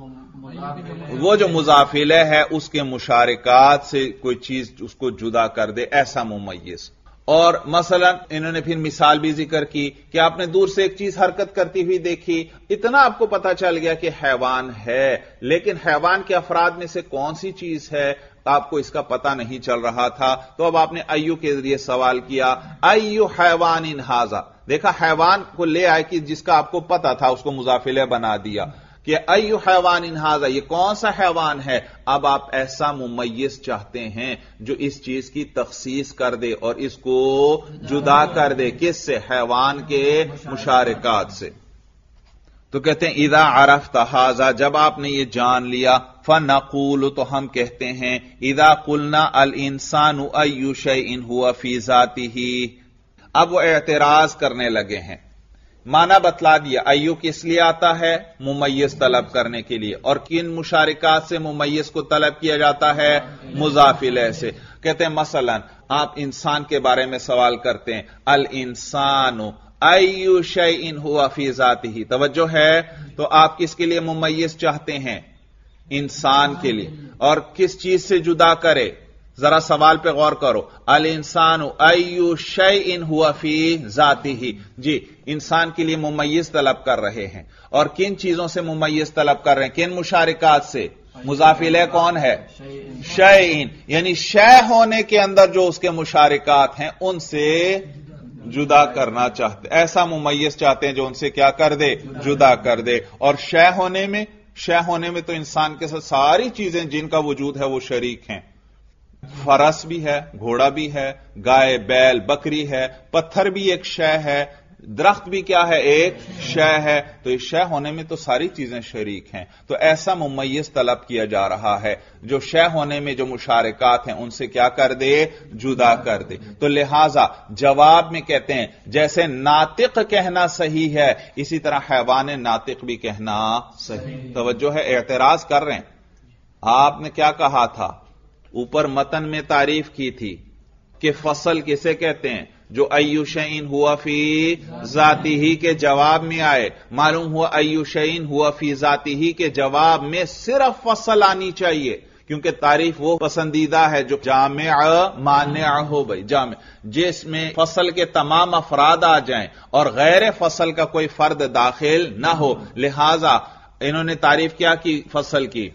वो जो मुजाफिले है उसके मुशारिकात से कोई चीज उसको जुदा कर दे, ऐसा मुमय्यिज। और मसलन इन्होंने फिर मिसाल भी जिक्र की कि आपने दूर से एक चीज हरकत करती हुई देखी, इतना आपको पता चल गया कि हैवान है, लेकिन हैवान के अफराद में से कौन सी चीज है आपको इसका पता नहीं चल रहा था। तो अब आपने अय्यु के जरिए सवाल किया अय्यु हैवानिन हाजा, देखा हैवान को ले आए कि जिसका आपको पता था उसको मुजाफिले बना दिया कि अय्यु हैवानिन हाजा, ये कौन सा हैवान है। अब आप ऐसा मुमय्यिज चाहते हैं जो इस चीज की तखसीस कर दे और इसको जुदा कर दे, किससे, हैवान के मुशारिकात से। तो कहते हैं इदा अरफ्ता हाजा, जब आपने ये जान लिया, फनक़ूल, तो हम कहते हैं, इदा कुलना अल इंसानु अय्यु शैइन हुवा फी ज़ातिही। अब वो एतराज करने लगे हैं, माना बतला दिया, अय्यु किस लिए आता है, मुमय्यिज तलब करने के लिए, और किन मुशारिकात से मुमय्यिज को तलब किया जाता है, मुजाफिले से। कहते हैं मसलन आप इंसान के बारे में सवाल करते हैं, अल इंसानु अय्यु शैइन हुवा फी ज़ातिही, तवज्जो है, तो आप किसके लिए मुमय्यिज चाहते हैं, इंसान के लिए, और किस चीज से जुदा करे, जरा सवाल पे गौर करो, अल इंसानु अय्यु शैइन हुवा फी ज़ातिही, जी इंसान के लिए मुमय्यिज तलब कर रहे हैं, और किन चीजों से मुमय्यिज तलब कर रहे हैं, किन मुशारिकात से, मुजाफिले कौन है, शैइन, यानी शय होने के अंदर जो उसके मुशारिकात हैं उनसे जुदा करना चाहते, ऐसा मुमय्यिज चाहते हैं जो उनसे क्या कर दे, जुदा कर दे। और शय होने में, शय होने में तो इंसान के साथ सारी चीजें जिनका वजूद है वो शरीक हैं, फरस भी है, घोड़ा भी है, गाय बैल बकरी है, पत्थर भी एक शय है, درخت بھی کیا ہے؟ ایک شے ہے. تو اس شے ہونے میں تو ساری چیزیں شریک ہیں. تو ایسا ممیز طلب کیا جا رہا ہے جو شے ہونے میں جو مشارکات ہیں ان سے کیا کر دے؟ جدا کر دے. تو لہذا جواب میں کہتے ہیں جیسے ناطق کہنا صحیح ہے اسی طرح حیوان ناطق بھی کہنا صحیح. توجہ ہے، اعتراض کر رہے ہیں. آپ نے کیا کہا تھا؟ اوپر متن میں تعریف کی تھی کہ فصل کسے کہتے ہیں؟ جو ایو شیئن ہوا فی ذاتی ہی کے جواب میں آئے. معلوم ہوا ایو شیئن ہوا فی ذاتی ہی کے جواب میں صرف فصل آنی چاہیے کیونکہ تعریف وہ پسندیدہ ہے جو جامع مانع ہو. بھائی جامع جس میں فصل کے تمام افراد آ جائیں اور غیر فصل کا کوئی فرد داخل نہ ہو. لہذا انہوں نے تعریف کیا کی فصل کی؟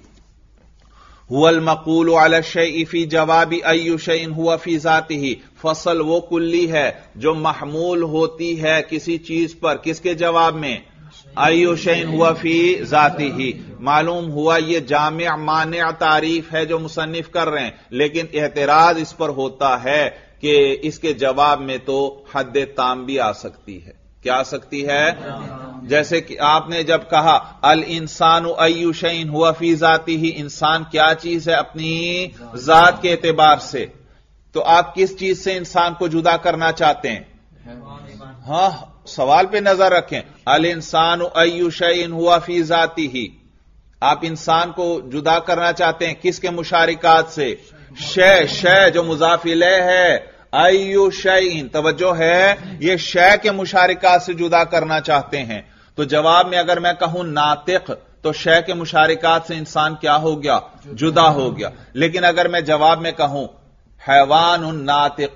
هو المقول على الشيء في جواب اي شيء هو في ذاته. فصل وہ کلی ہے جو محمول ہوتی ہے کسی چیز پر. کس کے جواب میں؟ اي شيء هو في ذاته. معلوم ہوا یہ جامع مانع تعریف ہے جو مصنف کر رہے ہیں، لیکن اعتراض اس پر ہوتا ہے کہ اس کے جواب میں تو حد تام بھی آ سکتی ہے. کیا آ سکتی ہے؟ جیسے کہ آپ نے جب کہا الانسان ای شیء ہوا فی ذاتہ، انسان کیا چیز ہے اپنی ذات کے اعتبار سے، تو آپ کس چیز سے انسان کو جدا کرنا چاہتے ہیں؟ ہاں سوال پہ نظر رکھیں. الانسان ای شیء ہوا فی ذاتہ، آپ انسان کو جدا کرنا چاہتے ہیں کس کے مشارکات سے؟ شے. شے جو مضاف الیہ ہے. ایو شیئن، توجہ ہے، یہ شے کے مشارکات سے جدا کرنا چاہتے ہیں. تو جواب میں اگر میں کہوں ناطق تو شے کے مشارکات سے انسان کیا ہو گیا؟ جدا ہو گیا. لیکن اگر میں جواب میں کہوں حیوان ناطق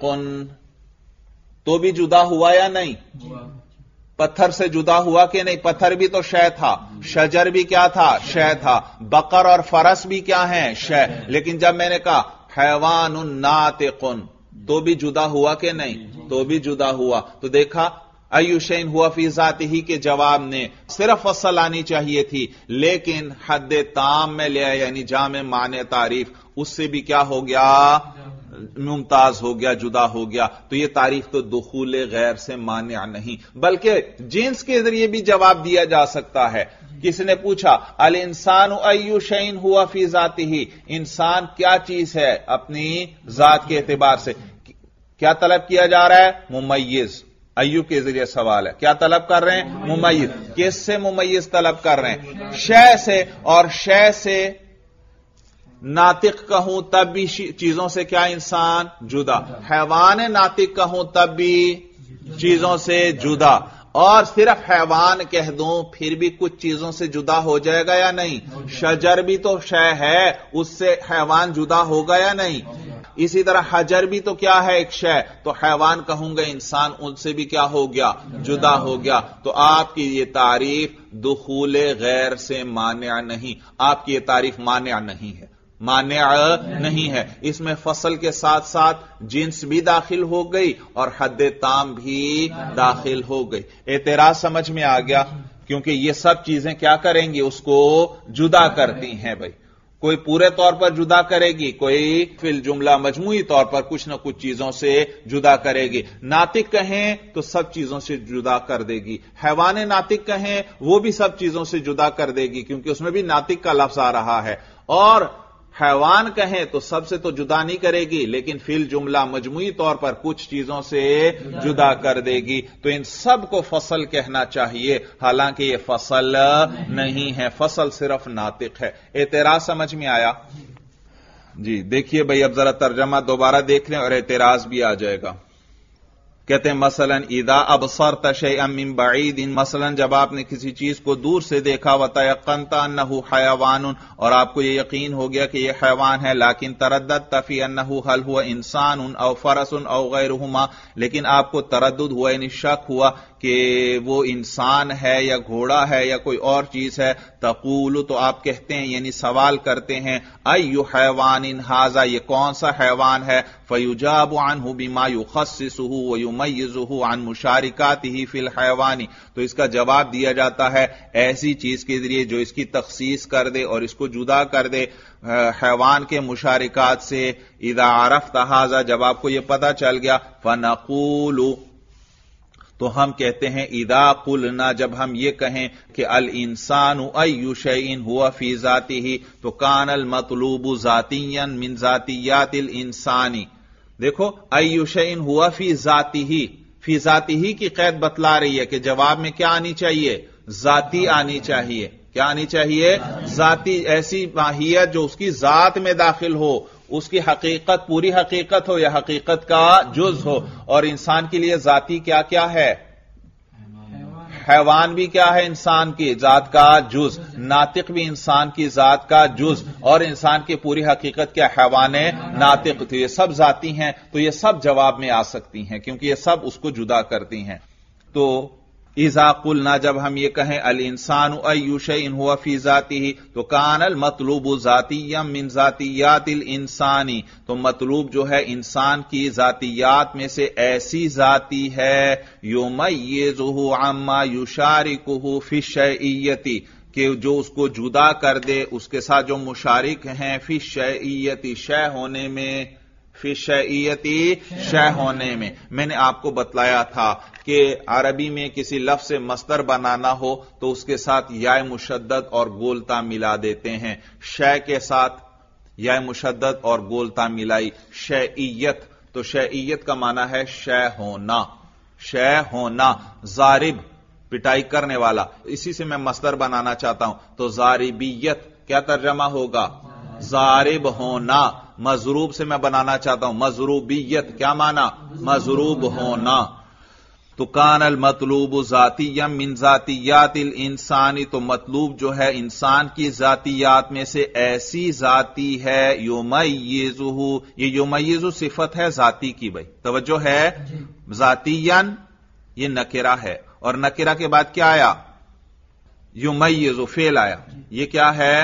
تو بھی جدا ہوا یا نہیں؟ پتھر سے جدا ہوا کہ نہیں؟ پتھر بھی تو شے تھا، شجر بھی کیا تھا؟ شے تھا. بقر اور فرس بھی کیا ہیں؟ شے. لیکن جب میں نے کہا حیوان ناطق تو بھی جدا ہوا کہ نہیں؟ تو بھی جدا ہوا. تو دیکھا ایو شیء ہوا فی ذاتہ کے جواب نے صرف فصل آنی چاہیے تھی، لیکن حد تام میں لیا یعنی جامع معنی تعریف اس سے بھی کیا ہو گیا؟ ممتاز ہو گیا، جدا ہو گیا. تو یہ تعریف تو دخول غیر سے مانع نہیں بلکہ جنس کے ذریعے بھی جواب دیا جا سکتا ہے. کسی نے پوچھا الانسان ای شیء ہوا فی ذاتہ، انسان کیا چیز ہے اپنی ذات کے اعتبار سے؟ کیا طلب کیا جا رہا ہے؟ ممیز. ایو کے ذریعے سوال ہے، کیا طلب کر رہے ہیں؟ ممیز. کس سے ممیز طلب کر رہے ہیں؟ شے سے. اور شے سے ناطق کہوں تب بھی چیزوں سے کیا انسان جدا. حیوان ناطق کہوں تب بھی چیزوں سے جدا. اور صرف حیوان کہہ دوں پھر بھی کچھ چیزوں سے جدا ہو جائے گا یا نہیں؟ شجر بھی تو شے ہے، اس سے حیوان جدا ہوگا یا نہیں؟ اسی طرح حجر بھی تو کیا ہے؟ ایک شے. تو حیوان کہوں گا انسان ان سے بھی کیا ہو گیا؟ جدا ہو گیا. تو آپ کی یہ تعریف دخول غیر سے مانع نہیں، آپ کی یہ تعریف مانع نہیں ہے، مانع نہیں ہے. اس میں فصل کے ساتھ ساتھ جنس بھی داخل ہو گئی اور حد تام بھی داخل ہو گئی. اعتراض سمجھ میں آ گیا؟ کیونکہ یہ سب چیزیں کیا کریں گی؟ اس کو جدا کرتی ہیں. بھائی کوئی پورے طور پر جدا کرے گی، کوئی فی الجملہ مجموعی طور پر کچھ نہ کچھ چیزوں سے جدا کرے گی. ناطق کہیں تو سب چیزوں سے جدا کر دے گی. حیوان ناطق کہیں وہ بھی سب چیزوں سے جدا کر دے گی کیونکہ اس میں بھی ناطق کا لفظ آ رہا ہے. اور حیوان کہیں تو سب سے تو جدا نہیں کرے گی لیکن فی الجملہ مجموعی طور پر کچھ چیزوں سے جدا کر دے گی. تو ان سب کو فصل کہنا چاہیے، حالانکہ یہ فصل نہیں ہے، فصل صرف ناطق ہے. اعتراض سمجھ میں آیا؟ جی دیکھیے بھائی اب ذرا ترجمہ دوبارہ دیکھ لیں اور اعتراض بھی آ جائے گا. کہتے ہیں مثلا اذا ابصرت شیئا من بعید، مثلا جب آپ نے کسی چیز کو دور سے دیکھا وتیقنت انہ حیوان، اور آپ کو یہ یقین ہو گیا کہ یہ حیوان ہے، لیکن ترددت فی انہ هل هو انسان او فرس او غیرہما، لیکن آپ کو تردد ہوا یعنی شک ہوا کہ وہ انسان ہے یا گھوڑا ہے یا کوئی اور چیز ہے. تقول تو آپ کہتے ہیں یعنی سوال کرتے ہیں ای حیوان ھذا، یہ کون سا حیوان ہے؟ فیجاب عنہ بما یخصصہ ویمیزہ عن مشارکاتہ فی الحیوان، تو اس کا جواب دیا جاتا ہے ایسی چیز کے ذریعے جو اس کی تخصیص کر دے اور اس کو جدا کر دے حیوان کے مشارکات سے. اذا عرفت ھذا، جب آپ کو یہ پتہ چل گیا، فنقول، تو ہم کہتے ہیں اذا قلنا، جب ہم یہ کہیں کہ الانسان ای شیء هو فی ذاتہ، تو کان المطلوب ذاتیا من ذاتیات الانسان. دیکھو ای شیء هو فی ذاتہ، فی ذاتہ کی قید بتلا رہی ہے کہ جواب میں کیا آنی چاہیے؟ ذاتی آنی چاہیے. کیا آنی چاہیے؟ ذاتی، ایسی ماہیت جو اس کی ذات میں داخل ہو، اس کی حقیقت پوری حقیقت ہو یا حقیقت کا جز ہو. اور انسان کے لیے ذاتی کیا کیا ہے؟ حیوان بھی کیا ہے؟ انسان کی ذات کا جز. ناطق بھی انسان کی ذات کا جز. اور انسان کی پوری حقیقت کیا؟ حیوان ناطق. تو یہ سب ذاتی ہیں، تو یہ سب جواب میں آ سکتی ہیں کیونکہ یہ سب اس کو جدا کرتی ہیں. تو اذا قلنا، جب ہم یہ کہیں الانسان ای شیء هو فی ذاتہ، تو کان المطلوب ذاتیا من ذاتیات الانسان، تو مطلوب جو ہے انسان کی ذاتیات میں سے ایسی ذاتی ہے یمیزہ عما یشارکہ فی الشیئیۃ، کہ جو اس کو جدا کر دے اس کے ساتھ جو مشارک ہیں فی الشیئیۃ، شے ہونے میں، فی الشیئیۃ شے ہونے میں. میں نے آپ کو بتلایا تھا کہ عربی میں کسی لفظ سے مصدر بنانا ہو تو اس کے ساتھ یا مشدد اور گولتا ملا دیتے ہیں. شے کے ساتھ یا مشدد اور گولتا ملائی شیئیت، تو شیئیت کا معنی ہے شے ہونا، شے ہونا. ضارب پٹائی کرنے والا، اسی سے میں مصدر بنانا چاہتا ہوں تو ضاربیت کیا ترجمہ ہوگا؟ ضارب ہونا. مضروب سے میں بنانا چاہتا ہوں مضروبیت، کیا معنی؟ مضروب ہونا. تو کان المطلوب ذاتیا من ذاتیات الانسان، تو مطلوب جو ہے انسان کی ذاتیات میں سے ایسی ذاتی ہے یمیزہ، یہ یمیزہ صفت ہے ذاتی کی. بھائی توجہ ہے، ذاتیا یہ نکرہ ہے اور نکرہ کے بعد کیا آیا؟ یمیز، فعل آیا. یہ کیا ہے؟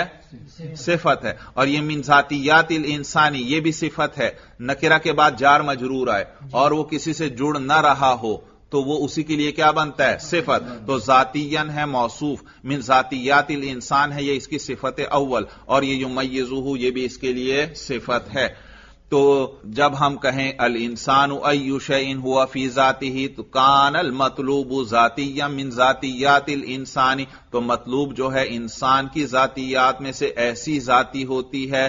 صفت ہے. اور یہ من ذاتیات الانسانی یہ بھی صفت ہے. نکرہ کے بعد جار مجرور آئے اور وہ کسی سے جڑ نہ رہا ہو تو وہ اسی کے لیے کیا بنتا ہے؟ صفت. تو ذاتین ہے موصوف، من ذاتیات الانسان ہے یہ اس کی صفت اول، اور یہ یمیزہ یہ بھی اس کے لیے صفت ہے. تو جب ہم کہیں الانسان ای شیء هو فی ذاتہ، تو کان المطلوب ذاتیا من ذاتیات الانسان، تو مطلوب جو ہے انسان کی ذاتیات میں سے ایسی ذاتی ہوتی ہے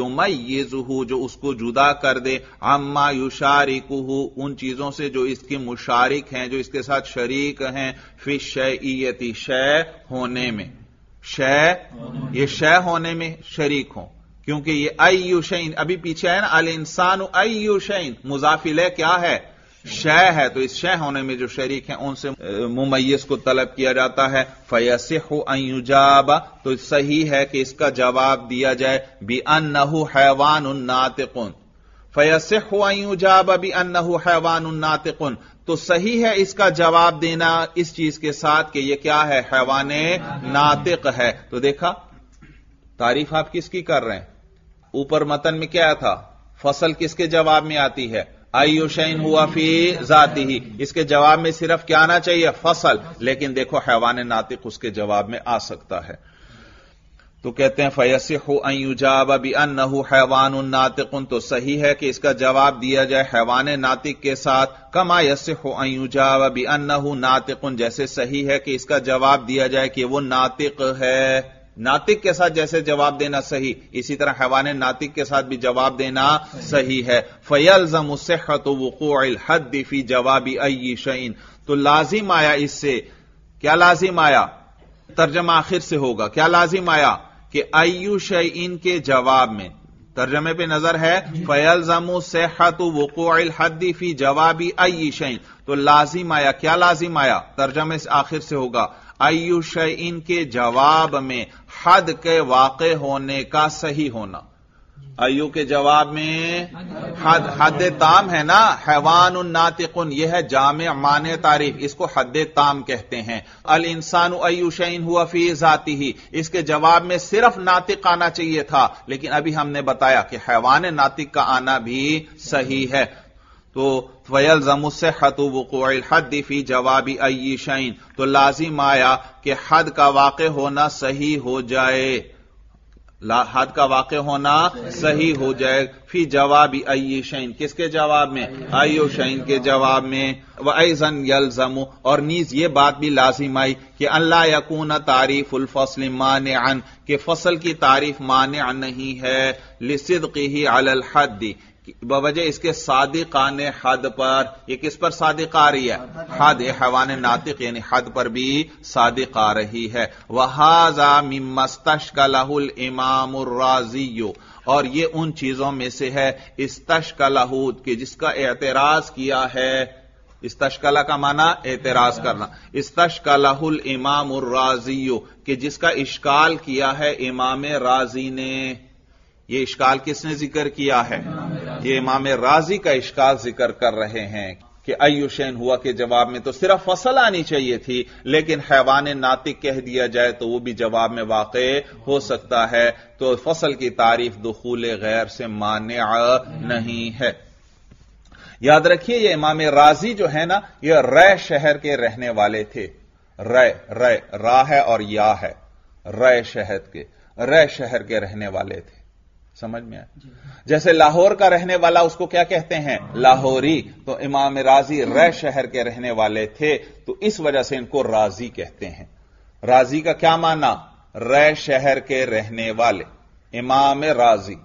یمیزہ جو اس کو جدا کر دے عما یشارکہ ان چیزوں سے جو اس کے مشارک ہیں، جو اس کے ساتھ شریک ہیں فی الشیئیۃ شے ہونے میں. شے یہ شے ہونے میں شریک ہوں، کیونکہ یہ ای شیء ابھی پیچھے ہے نا، الانسان ای شیء مضاف الیہ کیا ہے؟ شے ہے. تو اس شے ہونے میں جو شریک ہیں ان سے ممیز کو طلب کیا جاتا ہے. فیصح ان یجاب، تو صحیح ہے کہ اس کا جواب دیا جائے بانہ حیوان ناطق. فیصح ان یجاب بانہ حیوان ناطق، تو صحیح ہے اس کا جواب دینا اس چیز کے ساتھ کہ یہ کیا ہے؟ حیوان ناطق ہے. تو دیکھا تعریف آپ کس کی کر رہے ہیں؟ اوپر متن میں کیا تھا؟ فصل کس کے جواب میں آتی ہے؟ ای شیء هو فی ذاتہ. اس کے جواب میں صرف کیا آنا چاہیے؟ فصل. لیکن دیکھو حیوان ناطق اس کے جواب میں آ سکتا ہے. تو کہتے ہیں فیصح ان یجاب بانہ حیوان ناطق، تو صحیح ہے کہ اس کا جواب دیا جائے حیوان ناطق کے ساتھ. کما یصح ان یجاب بانہ ناطق، جیسے صحیح ہے کہ اس کا جواب دیا جائے کہ وہ ناطق ہے. ناطق کے ساتھ جیسے جواب دینا صحیح، اسی طرح حیوان ناطق کے ساتھ بھی جواب دینا صحیح ہے. فَيَلْزَمُ صِحَّةُ وُقُوعِ الْحَدِّ فِي جَوَابِ أَيِّ شَيْءٍ، تو لازم آیا اس سے، کیا لازم آیا؟ ترجمہ آخر سے ہوگا. کیا لازم آیا؟ کہ أَيُّ شَيْءٍ کے جواب میں، ترجمے پہ نظر ہے فَيَلْزَمُ صِحَّةُ وُقُوعِ الْحَدِّ فِي جَوَابِ أَيِّ شَيْءٍ، تو لازم آیا. کیا لازم آیا؟ ترجمے سے آخر سے ہوگا ایو شیئن کے جواب میں حد کے واقع ہونے کا صحیح ہونا. ایو کے جواب میں حد حد تام ہے نا، حیوان ناطق یہ ہے جامع معنی تعریف، اس کو حد تام کہتے ہیں. الانسان ایو شیئن ہوا فی ذاتہ، اس کے جواب میں صرف ناطق آنا چاہیے تھا، لیکن ابھی ہم نے بتایا کہ حیوان ناطق کا آنا بھی صحیح ہے. تو فَيَلْزَمُ صِحَّةُ وُقُوعِ الْحَدِّ فِي جَوَابِ أَيِّ شَيْءٍ، تو لازم آیا کہ حد کا واقع ہونا صحیح ہو جائے. حد کا واقع ہونا صحیح ہو جائے. فی جواب ای شین، کس کے جواب میں؟ ایو شین کے جواب میں. وَأَيْضًا يَلْزَمُ، اور نیز یہ بات بھی لازم آئی کہ اللہ یکون تعریف الفصل مانعا، کہ فصل کی تعریف مانع نہیں ہے، لصدقہ علی الحد، بوجہ اس کے صادقان حد پر. یہ کس پر صادق آ رہی ہے؟ حد، حیوان ناطق یعنی حد پر بھی صادق آ رہی ہے. وَهَذَا مِمَّا اسْتَشْكَلَهُ الْإِمَامُ الرَّازِيُّ، اور یہ ان چیزوں میں سے ہے استشکلہ، کہ جس کا اعتراض کیا ہے. استشکلہ کا معنی اعتراض کرنا. استشکلہ الامام الرازی، کہ جس کا اشکال کیا ہے امام رازی نے. یہ اشکال کس نے ذکر کیا ہے؟ یہ امام رازی کا اشکال ذکر کر رہے ہیں کہ ایو شین ہوا کے جواب میں تو صرف فصل آنی چاہیے تھی، لیکن حیوان ناطق کہہ دیا جائے تو وہ بھی جواب میں واقع ہو سکتا ہے، تو فصل کی تعریف دخول غیر سے مانع نہیں ہے. یاد رکھیے یہ امام رازی جو ہے نا، یہ رے شہر کے رہنے والے تھے. رے رے را ہے اور یا ہے، رے شہر کے رے شہر کے رہنے والے تھے. سمجھ میں آئے؟ جیسے لاہور کا رہنے والا اس کو کیا کہتے ہیں؟ لاہوری. تو امام رازی رے شہر کے رہنے والے تھے، تو اس وجہ سے ان کو رازی کہتے ہیں. رازی کا کیا معنی؟ رے شہر کے رہنے والے. امام رازی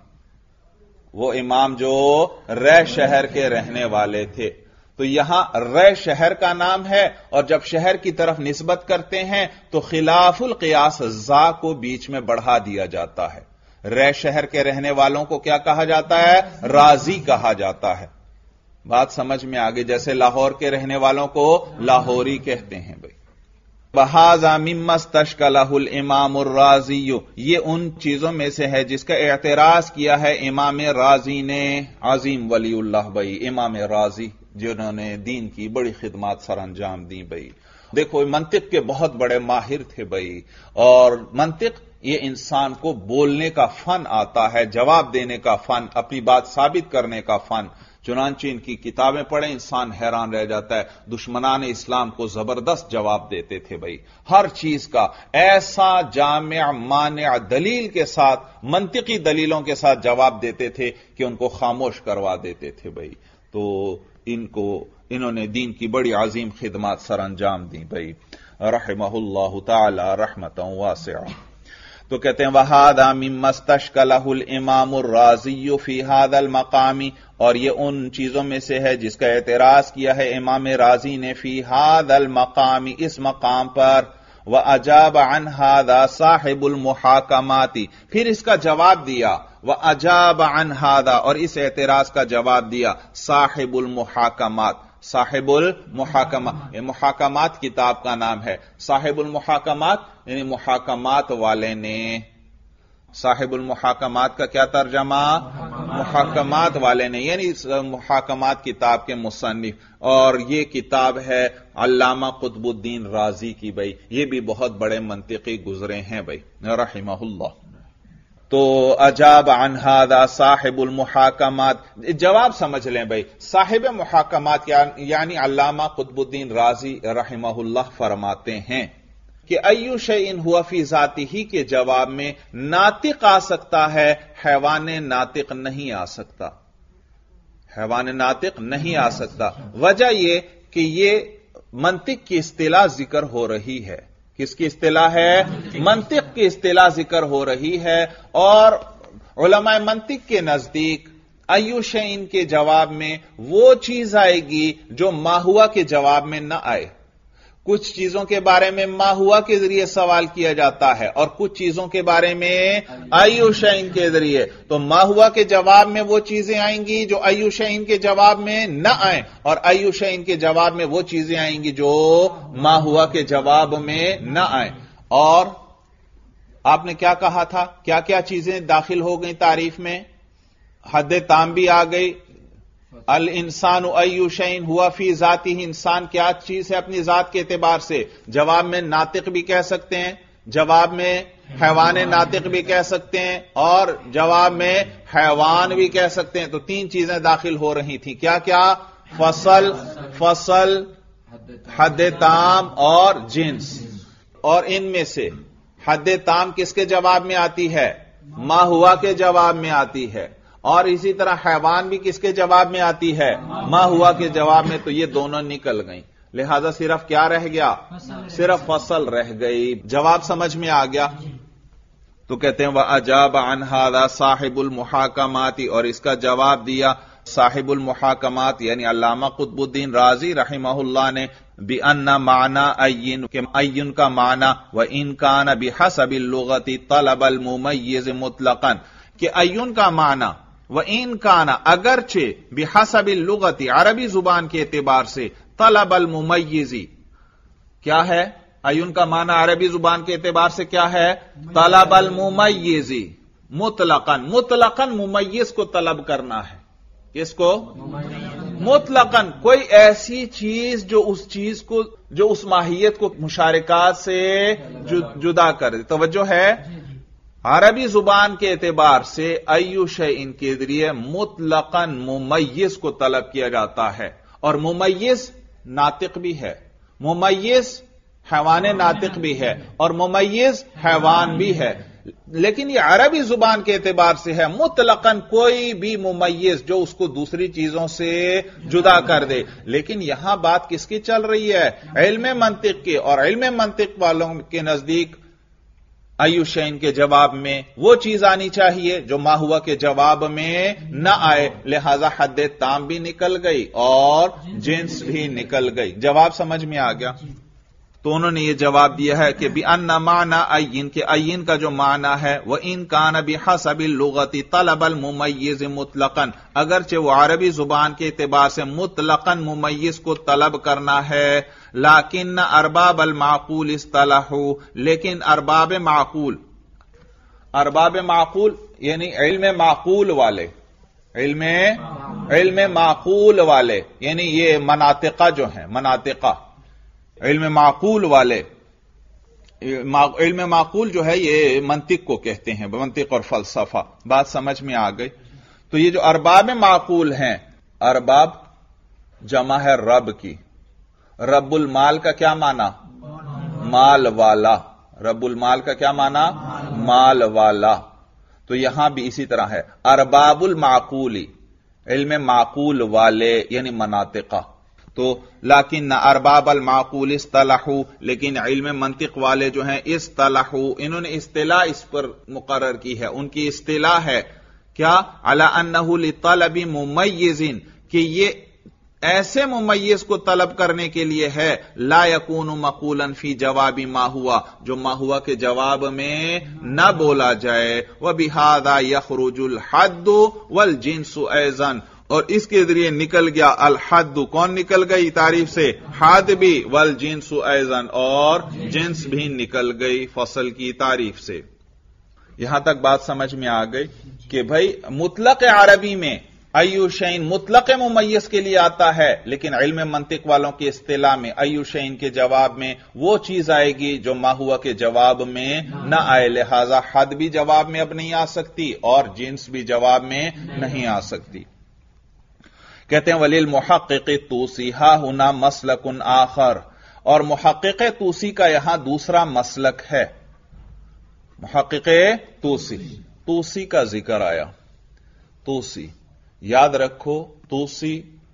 وہ امام جو رے شہر کے رہنے والے تھے. تو یہاں رے شہر کا نام ہے، اور جب شہر کی طرف نسبت کرتے ہیں تو خلاف القیاس زا کو بیچ میں بڑھا دیا جاتا ہے. رے شہر کے رہنے والوں کو کیا کہا جاتا ہے؟ رازی کہا جاتا ہے. بات سمجھ میں آگے؟ جیسے لاہور کے رہنے والوں کو لاہوری کہتے ہیں بھائی. بہذا مما استشکلہ الامام الرازی، یہ ان چیزوں میں سے ہے جس کا اعتراض کیا ہے امام رازی نے. عظیم ولی اللہ بھائی، امام رازی جنہوں نے دین کی بڑی خدمات سر انجام دی بھائی. دیکھو منطق کے بہت بڑے ماہر تھے بھائی، اور منطق یہ انسان کو بولنے کا فن آتا ہے، جواب دینے کا فن، اپنی بات ثابت کرنے کا فن. چنانچہ ان کی کتابیں پڑھیں انسان حیران رہ جاتا ہے. دشمنان اسلام کو زبردست جواب دیتے تھے بھائی، ہر چیز کا ایسا جامع مانع دلیل کے ساتھ، منطقی دلیلوں کے ساتھ جواب دیتے تھے کہ ان کو خاموش کروا دیتے تھے بھائی. تو ان کو انہوں نے دین کی بڑی عظیم خدمات سر انجام دی بھائی، رحمہ اللہ تعالی رحمتا واسعہ. تو کہتے ہیں وَهَذَا مِمَّا اسْتَشْكَلَهُ الْإِمَامُ الرَّازِيُّ فِي هَذَا الْمَقَامِ، اور یہ ان چیزوں میں سے ہے جس کا اعتراض کیا ہے امام رازی نے فی هَذَا الْمَقَامِ، اس مقام پر. وَأَجَابَ عَنْ هَذَا صَاحِبُ الْمُحَاكَمَاتِ، پھر اس کا جواب دیا. وَأَجَابَ عَنْ هَذَا، اور اس اعتراض کا جواب دیا صاحب المحاکمات. صاحب المحاکمات، یہ محاکمات کتاب کا نام ہے. صاحب المحاکمات یعنی محاکمات والے نے. صاحب المحاکمات کا کیا ترجمہ؟ محاکمات والے نے، یعنی محاکمات کتاب کے مصنف. اور یہ کتاب ہے علامہ قطب الدین رازی کی بھائی. یہ بھی بہت بڑے منطقی گزرے ہیں بھائی رحمہ اللہ. تو اجاب عن هذا صاحب المحاکمات، جواب سمجھ لیں بھائی. صاحب محاکمات یعنی علامہ قطب الدین رازی رحمہ اللہ فرماتے ہیں کہ ایو شیء ہوا فی ذاتہ کے جواب میں ناطق آ سکتا ہے، حیوان ناطق نہیں آ سکتا. حیوان ناطق نہیں آ سکتا. وجہ یہ کہ یہ منطق کی اصطلاح ذکر ہو رہی ہے. کس کی اصطلاح ہے؟ منطق کی اصطلاح ذکر ہو رہی ہے. اور علماء منطق کے نزدیک ایو شیء کے جواب میں وہ چیز آئے گی جو ما ہوا کے جواب میں نہ آئے. کچھ چیزوں کے بارے میں ما ہوا کے ذریعے سوال کیا جاتا ہے، اور کچھ چیزوں کے بارے میں ایو شیء کے ذریعے. تو ما ہوا کے جواب میں وہ چیزیں آئیں گی جو ایو شیء کے جواب میں نہ آئیں، اور ایو شیء کے جواب میں وہ چیزیں آئیں گی جو ما ہوا کے جواب میں نہ آئیں. اور آپ نے کیا کہا تھا؟ کیا کیا چیزیں داخل ہو گئیں تعریف میں؟ حد تام بھی آ گئی. الانسان ایو شیء ہوا فی ذاتہ، انسان کیا چیز ہے اپنی ذات کے اعتبار سے. جواب میں ناطق بھی کہہ سکتے ہیں، جواب میں حیوان ناطق بھی کہہ سکتے ہیں، اور جواب میں حیوان بھی کہہ سکتے ہیں. تو تین چیزیں داخل ہو رہی تھیں. کیا کیا؟ فصل فصل حد تام اور جنس. اور ان میں سے حد تام کس کے جواب میں آتی ہے؟ ما ہوا کے جواب میں آتی ہے، اور اسی طرح حیوان بھی کس کے جواب میں آتی ہے؟ ما ہوا کے جواب میں، تو یہ دونوں نکل گئیں، لہذا صرف کیا رہ گیا؟ صرف فصل رہ گئی۔ جواب سمجھ میں آ گیا؟ تو کہتے ہیں وَأَجَابَ عَنْ هَذَا صاحب المحاکمات، اور اس کا جواب دیا صاحب المحاکمات یعنی علامہ قطب الدین رازی رحمہ اللہ نے، بِأَنَّ مَعْنَى أَيِّن، کہ أَيِّن کا معنی وَإِن كَانَ بِحَسَبِ اللغة طَلَبَ الْمُمَيِّزِ مُطْلَقًا، کہ أَيُّن کا معنی وَإِن كَانَ اگرچہ بِحَسَبِ اللغة عربی زبان کے اعتبار سے طلب الممیز کیا ہے؟ ایون کا معنی عربی زبان کے اعتبار سے کیا ہے؟ طلب الممیز مطلقاً، مطلقاً ممیز کو طلب کرنا ہے۔ کس کو؟ مطلقاً کوئی ایسی چیز جو اس چیز کو، جو اس ماہیت کو مشارکات سے جدا کر دے۔ توجہ ہے؟ عربی زبان کے اعتبار سے ایو شیء کے ذریعے مطلقاً ممیز کو طلب کیا جاتا ہے، اور ممیز ناطق بھی ہے، ممیز حیوان ناطق بھی ہے، اور ممیز حیوان بھی ہے، لیکن یہ عربی زبان کے اعتبار سے ہے مطلقاً کوئی بھی ممیز جو اس کو دوسری چیزوں سے جدا کر دے۔ لیکن یہاں بات کس کی چل رہی ہے؟ علم منطق کی، اور علم منطق والوں کے نزدیک ایو شین کے جواب میں وہ چیز آنی چاہیے جو ما ہوا کے جواب میں نہ آئے، لہذا حد تام بھی نکل گئی اور جنس بھی نکل گئی۔ جواب سمجھ میں آ گیا؟ تو انہوں نے یہ جواب دیا ہے کہ بِأَنَّ مَعْنَى أَيِّن، کہ أَيِّن کا جو معنی ہے وَإِن كَانَ بِحَسَبِ اللغة طَلَبَ الْمُمَيِّزِ مُطْلَقًا، اگرچہ وہ عربی زبان کے اعتبار سے مطلقاً ممیز کو طلب کرنا ہے، لیکن ارباب المعقول اصطلحوا، لیکن ارباب معقول، ارباب معقول یعنی علم معقول والے، علم علم معقول والے یعنی یہ مناطقہ جو ہیں، مناطقہ علم معقول والے، علم معقول جو ہے یہ منطق کو کہتے ہیں، منطق اور فلسفہ۔ بات سمجھ میں آ گئی؟ تو یہ جو ارباب معقول ہیں، ارباب جمع ہے رب کی، رب المال کا کیا معنی؟ مال والا، رب المال کا کیا معنی؟ مال والا۔ تو یہاں بھی اسی طرح ہے، ارباب المعقولی علم معقول والے یعنی مناطقہ۔ تو لیکن نہ ارباب المعقول اصطلحوا، لیکن علم منطق والے جو ہیں اصطلحوا، انہوں نے اصطلاح اس پر مقرر کی ہے، ان کی اصطلاح ہے کیا؟ علی انہ لطلب ممیز، کہ یہ ایسے ممیز کو طلب کرنے کے لیے ہے لا یکون مقولا فی جواب ما ہوا، جو ما ہوا کے جواب میں نہ بولا جائے، وبہذا یخرج الحد والجنس ایضا، اور اس کے ذریعے نکل گیا الحد، کون نکل گئی تعریف سے؟ حد بھی، والجنس ایضا، اور جنس بھی نکل گئی فصل کی تعریف سے۔ یہاں تک بات سمجھ میں آ گئی کہ بھائی مطلق عربی میں ایو شین مطلق ممیز کے لیے آتا ہے، لیکن علم منطق والوں کی اصطلاح میں ایو شین کے جواب میں وہ چیز آئے گی جو ما ہوا کے جواب میں نہ آئے، لہذا حد بھی جواب میں اب نہیں آ سکتی اور جنس بھی جواب میں نہیں آ سکتی۔ کہتے ہیں وَلِلْمُحَقِّقِ طُوسِی ہا ہنا مسلک آخر، اور محقق طوسی کا یہاں دوسرا مسلک ہے۔ محقق طوسی، طوسی کا ذکر آیا، طوسی یاد رکھو، طوسی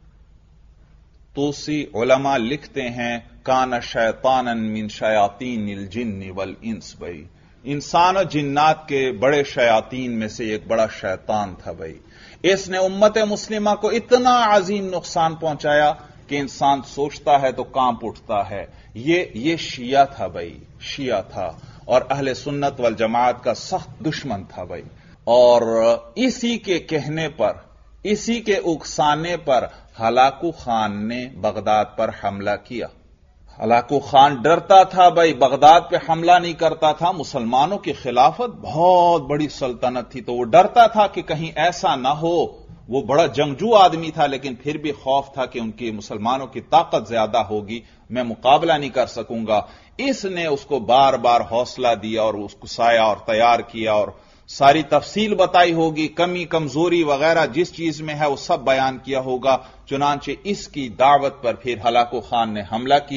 طوسی علماء لکھتے ہیں کان شیطانا من شیاطین الجن والانس، بھائی انسان و جنات کے بڑے شیاطین میں سے ایک بڑا شیطان تھا بھائی، اس نے امت مسلمہ کو اتنا عظیم نقصان پہنچایا کہ انسان سوچتا ہے تو کانپ اٹھتا ہے۔ یہ یہ شیعہ تھا بھائی، شیعہ تھا، اور اہل سنت والجماعت کا سخت دشمن تھا بھائی، اور اسی کے کہنے پر، اسی کے اکسانے پر ہلاکو خان نے بغداد پر حملہ کیا۔ ہلاکو خان ڈرتا تھا بھائی، بغداد پہ حملہ نہیں کرتا تھا، مسلمانوں کی خلافت بہت بڑی سلطنت تھی، تو وہ ڈرتا تھا کہ کہیں ایسا نہ ہو، وہ بڑا جنگجو آدمی تھا لیکن پھر بھی خوف تھا کہ ان کی مسلمانوں کی طاقت زیادہ ہوگی، میں مقابلہ نہیں کر سکوں گا۔ اس نے اس کو بار بار حوصلہ دیا اور اس کو سایا اور تیار کیا، اور ساری تفصیل بتائی ہوگی، کمی کمزوری وغیرہ جس چیز میں ہے وہ سب بیان کیا ہوگا۔ چنانچہ اس کی دعوت پر پھر ہلاکو خان نے حملہ کیا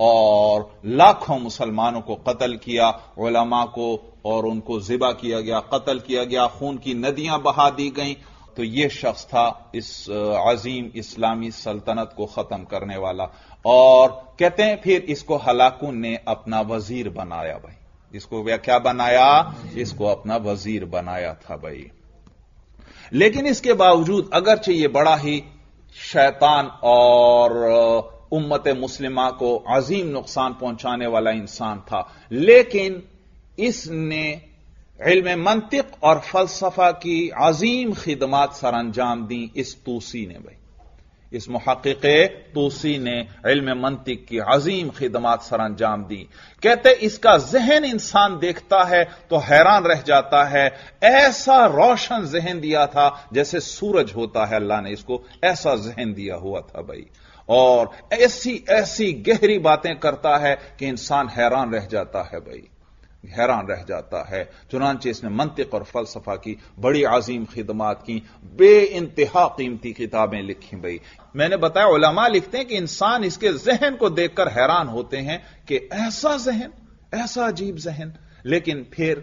اور لاکھوں مسلمانوں کو قتل کیا، علماء کو اور ان کو ذبح کیا گیا، قتل کیا گیا، خون کی ندیاں بہا دی گئیں، تو یہ شخص تھا اس عظیم اسلامی سلطنت کو ختم کرنے والا۔ اور کہتے ہیں پھر اس کو ہلاکن نے اپنا وزیر بنایا بھائی، اس کو کیا بنایا؟ اس کو اپنا وزیر بنایا تھا بھائی۔ لیکن اس کے باوجود اگرچہ یہ بڑا ہی شیطان اور امت مسلمہ کو عظیم نقصان پہنچانے والا انسان تھا، لیکن اس نے علم منطق اور فلسفہ کی عظیم خدمات سر انجام دیں اس توسی نے بھائی، اس محقق توسی نے علم منطق کی عظیم خدمات سر انجام دی۔ کہتے اس کا ذہن انسان دیکھتا ہے تو حیران رہ جاتا ہے، ایسا روشن ذہن دیا تھا جیسے سورج ہوتا ہے، اللہ نے اس کو ایسا ذہن دیا ہوا تھا بھائی، اور ایسی ایسی گہری باتیں کرتا ہے کہ انسان حیران رہ جاتا ہے بھائی، حیران رہ جاتا ہے۔ چنانچہ اس نے منطق اور فلسفہ کی بڑی عظیم خدمات کی، بے انتہا قیمتی کتابیں لکھی بھائی۔ میں نے بتایا علماء لکھتے ہیں کہ انسان اس کے ذہن کو دیکھ کر حیران ہوتے ہیں کہ ایسا ذہن، ایسا عجیب ذہن، لیکن پھر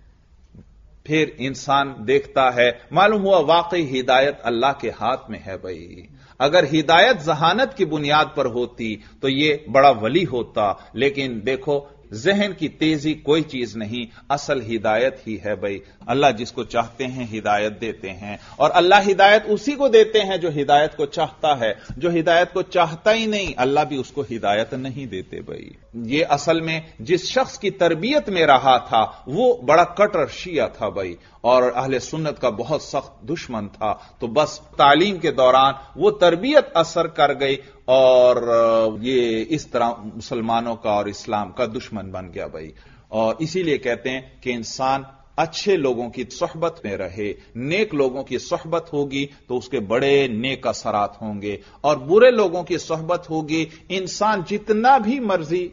پھر انسان دیکھتا ہے، معلوم ہوا واقعی ہدایت اللہ کے ہاتھ میں ہے بھائی۔ اگر ہدایت ذہانت کی بنیاد پر ہوتی تو یہ بڑا ولی ہوتا، لیکن دیکھو ذہن کی تیزی کوئی چیز نہیں، اصل ہدایت ہی ہے بھائی۔ اللہ جس کو چاہتے ہیں ہدایت دیتے ہیں، اور اللہ ہدایت اسی کو دیتے ہیں جو ہدایت کو چاہتا ہے، جو ہدایت کو چاہتا ہی نہیں اللہ بھی اس کو ہدایت نہیں دیتے بھائی۔ یہ اصل میں جس شخص کی تربیت میں رہا تھا وہ بڑا کٹر شیعہ تھا بھائی، اور اہل سنت کا بہت سخت دشمن تھا، تو بس تعلیم کے دوران وہ تربیت اثر کر گئی اور یہ اس طرح مسلمانوں کا اور اسلام کا دشمن بن گیا بھائی۔ اور اسی لیے کہتے ہیں کہ انسان اچھے لوگوں کی صحبت میں رہے، نیک لوگوں کی صحبت ہوگی تو اس کے بڑے نیک اثرات ہوں گے، اور برے لوگوں کی صحبت ہوگی انسان جتنا بھی مرضی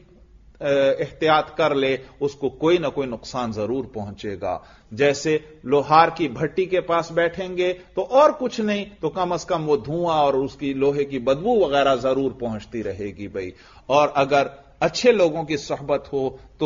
احتیاط کر لے اس کو کوئی نہ کوئی نقصان ضرور پہنچے گا۔ جیسے لوہار کی بھٹی کے پاس بیٹھیں گے تو اور کچھ نہیں تو کم از کم وہ دھواں اور اس کی لوہے کی بدبو وغیرہ ضرور پہنچتی رہے گی بھائی، اور اگر اچھے لوگوں کی صحبت ہو تو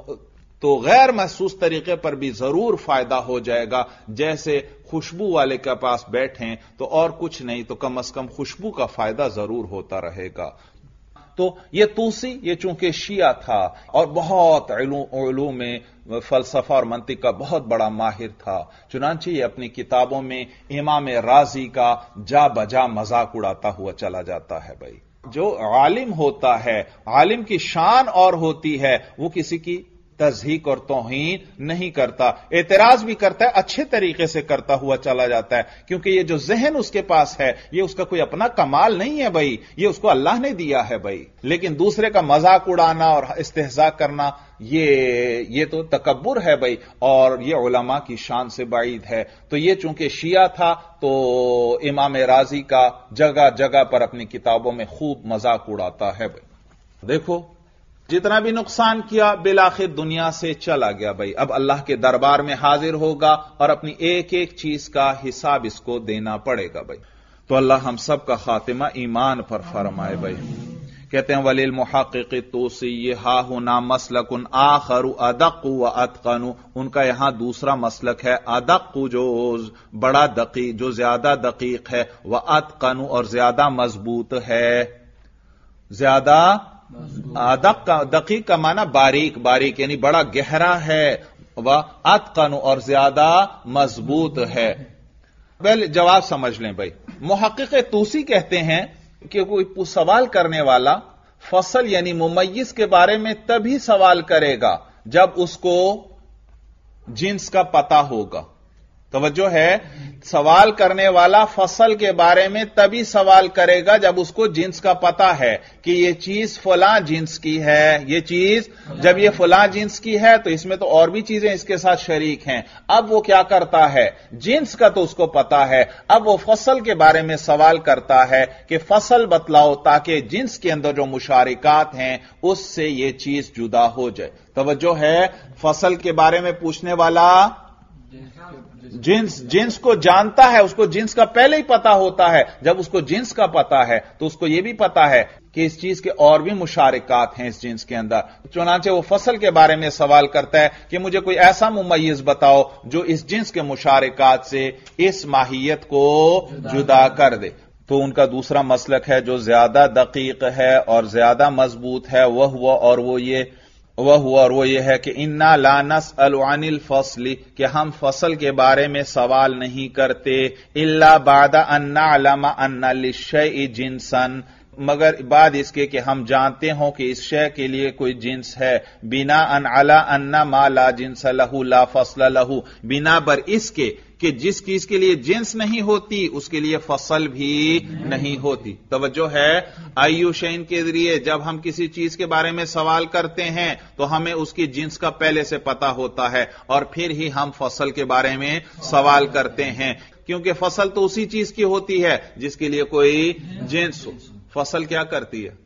تو غیر محسوس طریقے پر بھی ضرور فائدہ ہو جائے گا۔ جیسے خوشبو والے کے پاس بیٹھیں تو اور کچھ نہیں تو کم از کم خوشبو کا فائدہ ضرور ہوتا رہے گا۔ تو یہ توسی یہ چونکہ شیعہ تھا اور بہت علوم میں فلسفہ اور منطق کا بہت بڑا ماہر تھا، چنانچہ یہ اپنی کتابوں میں امام رازی کا جا بجا مذاق اڑاتا ہوا چلا جاتا ہے بھائی۔ جو عالم ہوتا ہے، عالم کی شان اور ہوتی ہے، وہ کسی کی تضحیق اور توہین نہیں کرتا، اعتراض بھی کرتا ہے، اچھے طریقے سے کرتا ہوا چلا جاتا ہے، کیونکہ یہ جو ذہن اس کے پاس ہے یہ اس کا کوئی اپنا کمال نہیں ہے بھائی، یہ اس کو اللہ نے دیا ہے بھائی۔ لیکن دوسرے کا مذاق اڑانا اور استہزاء کرنا یہ یہ تو تکبر ہے بھائی، اور یہ علماء کی شان سے بعید ہے۔ تو یہ چونکہ شیعہ تھا تو امام رازی کا جگہ جگہ پر اپنی کتابوں میں خوب مذاق اڑاتا ہے بھائی۔ دیکھو جتنا بھی نقصان کیا بالآخر دنیا سے چلا گیا بھائی، اب اللہ کے دربار میں حاضر ہوگا اور اپنی ایک ایک چیز کا حساب اس کو دینا پڑے گا بھائی۔ تو اللہ ہم سب کا خاتمہ ایمان پر فرمائے بھائی۔ کہتے ہیں وَلِلْمُحَقِّقِ الطُّوسِيِّ ہَا هُنَا مَسْلَكٌ آخَرُ أَدَقُّ وَأَتْقَنُ، ان کا یہاں دوسرا مسلک ہے ادق، جو بڑا دقیق، جو زیادہ دقیق ہے، وَأَتْقَنُ اور زیادہ مضبوط ہے، زیادہ ادق کا دقیق کا معنی باریک، باریک یعنی بڑا گہرا ہے، وَأَتْقَنُ اور زیادہ مضبوط ہے۔ پہلے جواب سمجھ لیں بھائی۔ محقق توسی کہتے ہیں کہ کوئی سوال کرنے والا فصل یعنی ممیز کے بارے میں تبھی سوال کرے گا جب اس کو جنس کا پتہ ہوگا۔ توجہ ہے، سوال کرنے والا فصل کے بارے میں تبھی سوال کرے گا جب اس کو جنس کا پتہ ہے کہ یہ چیز فلاں جنس کی ہے، یہ چیز جب یہ فلاں جنس کی ہے تو اس میں تو اور بھی چیزیں اس کے ساتھ شریک ہیں۔ اب وہ کیا کرتا ہے، جنس کا تو اس کو پتہ ہے، اب وہ فصل کے بارے میں سوال کرتا ہے کہ فصل بتلاؤ تاکہ جنس کے اندر جو مشارکات ہیں اس سے یہ چیز جدا ہو جائے۔ توجہ ہے، فصل کے بارے میں پوچھنے والا जिन्स जिन्स को जानता है, उसको जिन्स का पहले ही पता होता है। जब उसको जिन्स का पता है तो उसको यह भी पता है कि इस चीज के और भी मुशारिकात हैं इस जिन्स के अंदर। चुनांचे वो फसल के बारे में सवाल करता है कि मुझे कोई ऐसा मुमय्यिज बताओ जो इस जिन्स के मुशारिकात से इस माहियत को जुदा कर दे। तो उनका दूसरा मसलक है जो ज्यादा दकीक है और ज्यादा मजबूत है, वह हुआ और वो ये वह हुआ और वो ये है कि इन्ना ला नस्अलु अनिल फसली, कि हम फसल के बारे में सवाल नहीं करते, इल्ला बादा अन्ना अलमा अन्ना लिश्शैइ जिन्सन, मगर बाद इसके कि हम जानते हों कि इस शय के लिए कोई जिन्स है, बिना अन अला अन्ना मा ला जिन्स लहू ला फसल लहू, बिना बर इसके कि जिस चीज के लिए जिन्स नहीं होती उसके लिए फसल भी नहीं होती। तवज्जो है, आयु शैन के जरिए जब हम किसी चीज के बारे में सवाल करते हैं तो हमें उसकी जिन्स का पहले से पता होता है और फिर ही हम फसल के बारे में सवाल करते हैं, क्योंकि फसल तो उसी चीज की होती है जिसके लिए कोई जिन्स हो। फसल क्या करती है?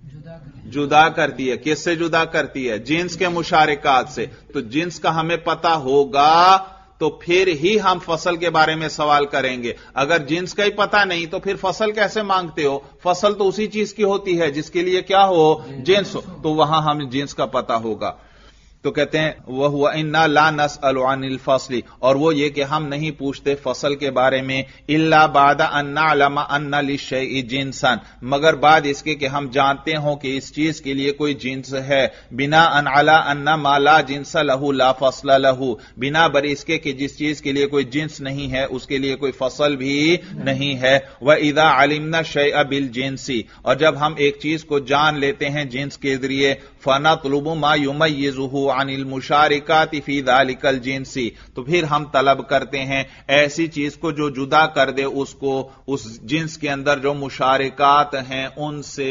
जुदा करती है। किससे जुदा करती है? जिन्स के मुशारिकात से। तो जिन्स का हमें पता होगा तो फिर ही हम फसल के बारे में सवाल करेंगे। अगर जिन्स का ही पता नहीं तो फिर फसल कैसे मांगते हो? फसल तो उसी चीज की होती है जिसके लिए क्या हो? जिन्स हो। तो वहां हमें जिन्स का पता होगा। तो कहते हैं वह हुआ इन्ना ला नस्अलु अनिल फसली, और वो ये कि हम नहीं पूछते फसल के बारे में, इल्ला बादा अन्ना अलमा अन्ना लिश्शैइ जिन्सन, मगर बाद इसके कि हम जानते हों कि इस चीज के लिए कोई जिन्स है, बिना अन अला अन्ना मा ला जिन्स लहू ला फसल लहू, बिना बर इसके कि जिस चीज के लिए कोई जिन्स नहीं है उसके लिए कोई फसल भी नहीं है। व इदा अलिमना शैअ बिल जिन्सी, और जब हम एक चीज को जान लेते हैं जिन्स के जरिए, फनतलुबु मा युमय्यिजुहु अनिल मुशारिकाति फी दालिकल जिन्सी, तो फिर हम तलब करते हैं ऐसी चीज को जो जुदा कर दे उसको उस जिन्स के अंदर जो मुशारिकात हैं उनसे,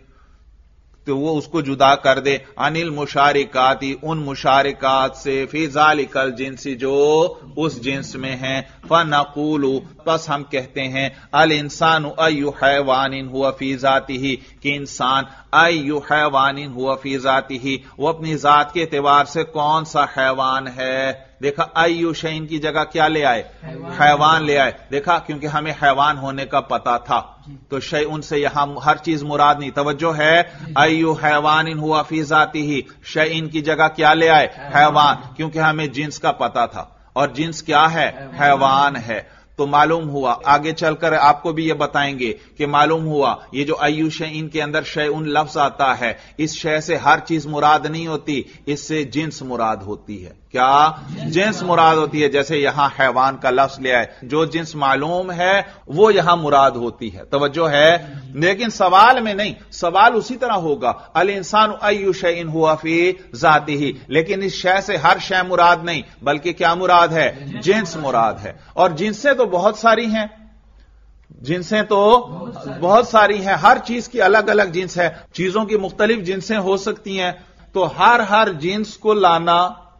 तो वो उसको जुदा कर दे, अनिल मुशारिकाती, उन मुशारिकात से, फी जालिकल जिन्सी, जो उस जिन्स में हैं। फनकूलु, बस हम कहते हैं, अल इंसानु अय्यु हैवानिन हुआ फी जातिही, कि इंसान अय्यु हैवानिन हुआ फी जातिही, वो अपनी जात के एतबार से कौन सा हैवान है। देखा, अय्यु शैइन की जगह क्या ले आए? हैवान ले आए। देखा, क्योंकि हमें हैवान होने का पता था तो शै उनसे यहां हर चीज मुराद नहीं। तवज्जो है, अय्यु हैवानिन हुआ फी जातिही, शैइन की जगह क्या ले आए? हैवान, क्योंकि हमें जिन्स का पता था और जिन्स क्या है? हैवान है। तो मालूम हुआ, आगे चलकर आपको भी यह बताएंगे कि मालूम हुआ ये जो अय्यु शैइन के अंदर शैउन लफ्ज आता है, इस शै से हर चीज मुराद नहीं होती, इससे जिन्स मुराद होती है। क्या? जिन्स मुराद होती है। जैसे यहां हैवान का लफ्ज ले आए, जो जिन्स मालूम है वो यहां मुराद होती है। तवज्जो है, लेकिन सवाल में नहीं, सवाल उसी तरह होगा, अल इंसान अय्यु शैइन हुआ फी जातिही, लेकिन इस शै से हर शै मुराद नहीं, बल्कि क्या मुराद है? जिन्स मुराद है। और जिन्सें तो बहुत सारी हैं, जिन्सें तो बहुत सारी हैं, हर चीज की अलग अलग जिन्स है, चीजों की मुख्तलिफ जिन्सें हो सकती हैं, तो हर हर जिन्स को लाना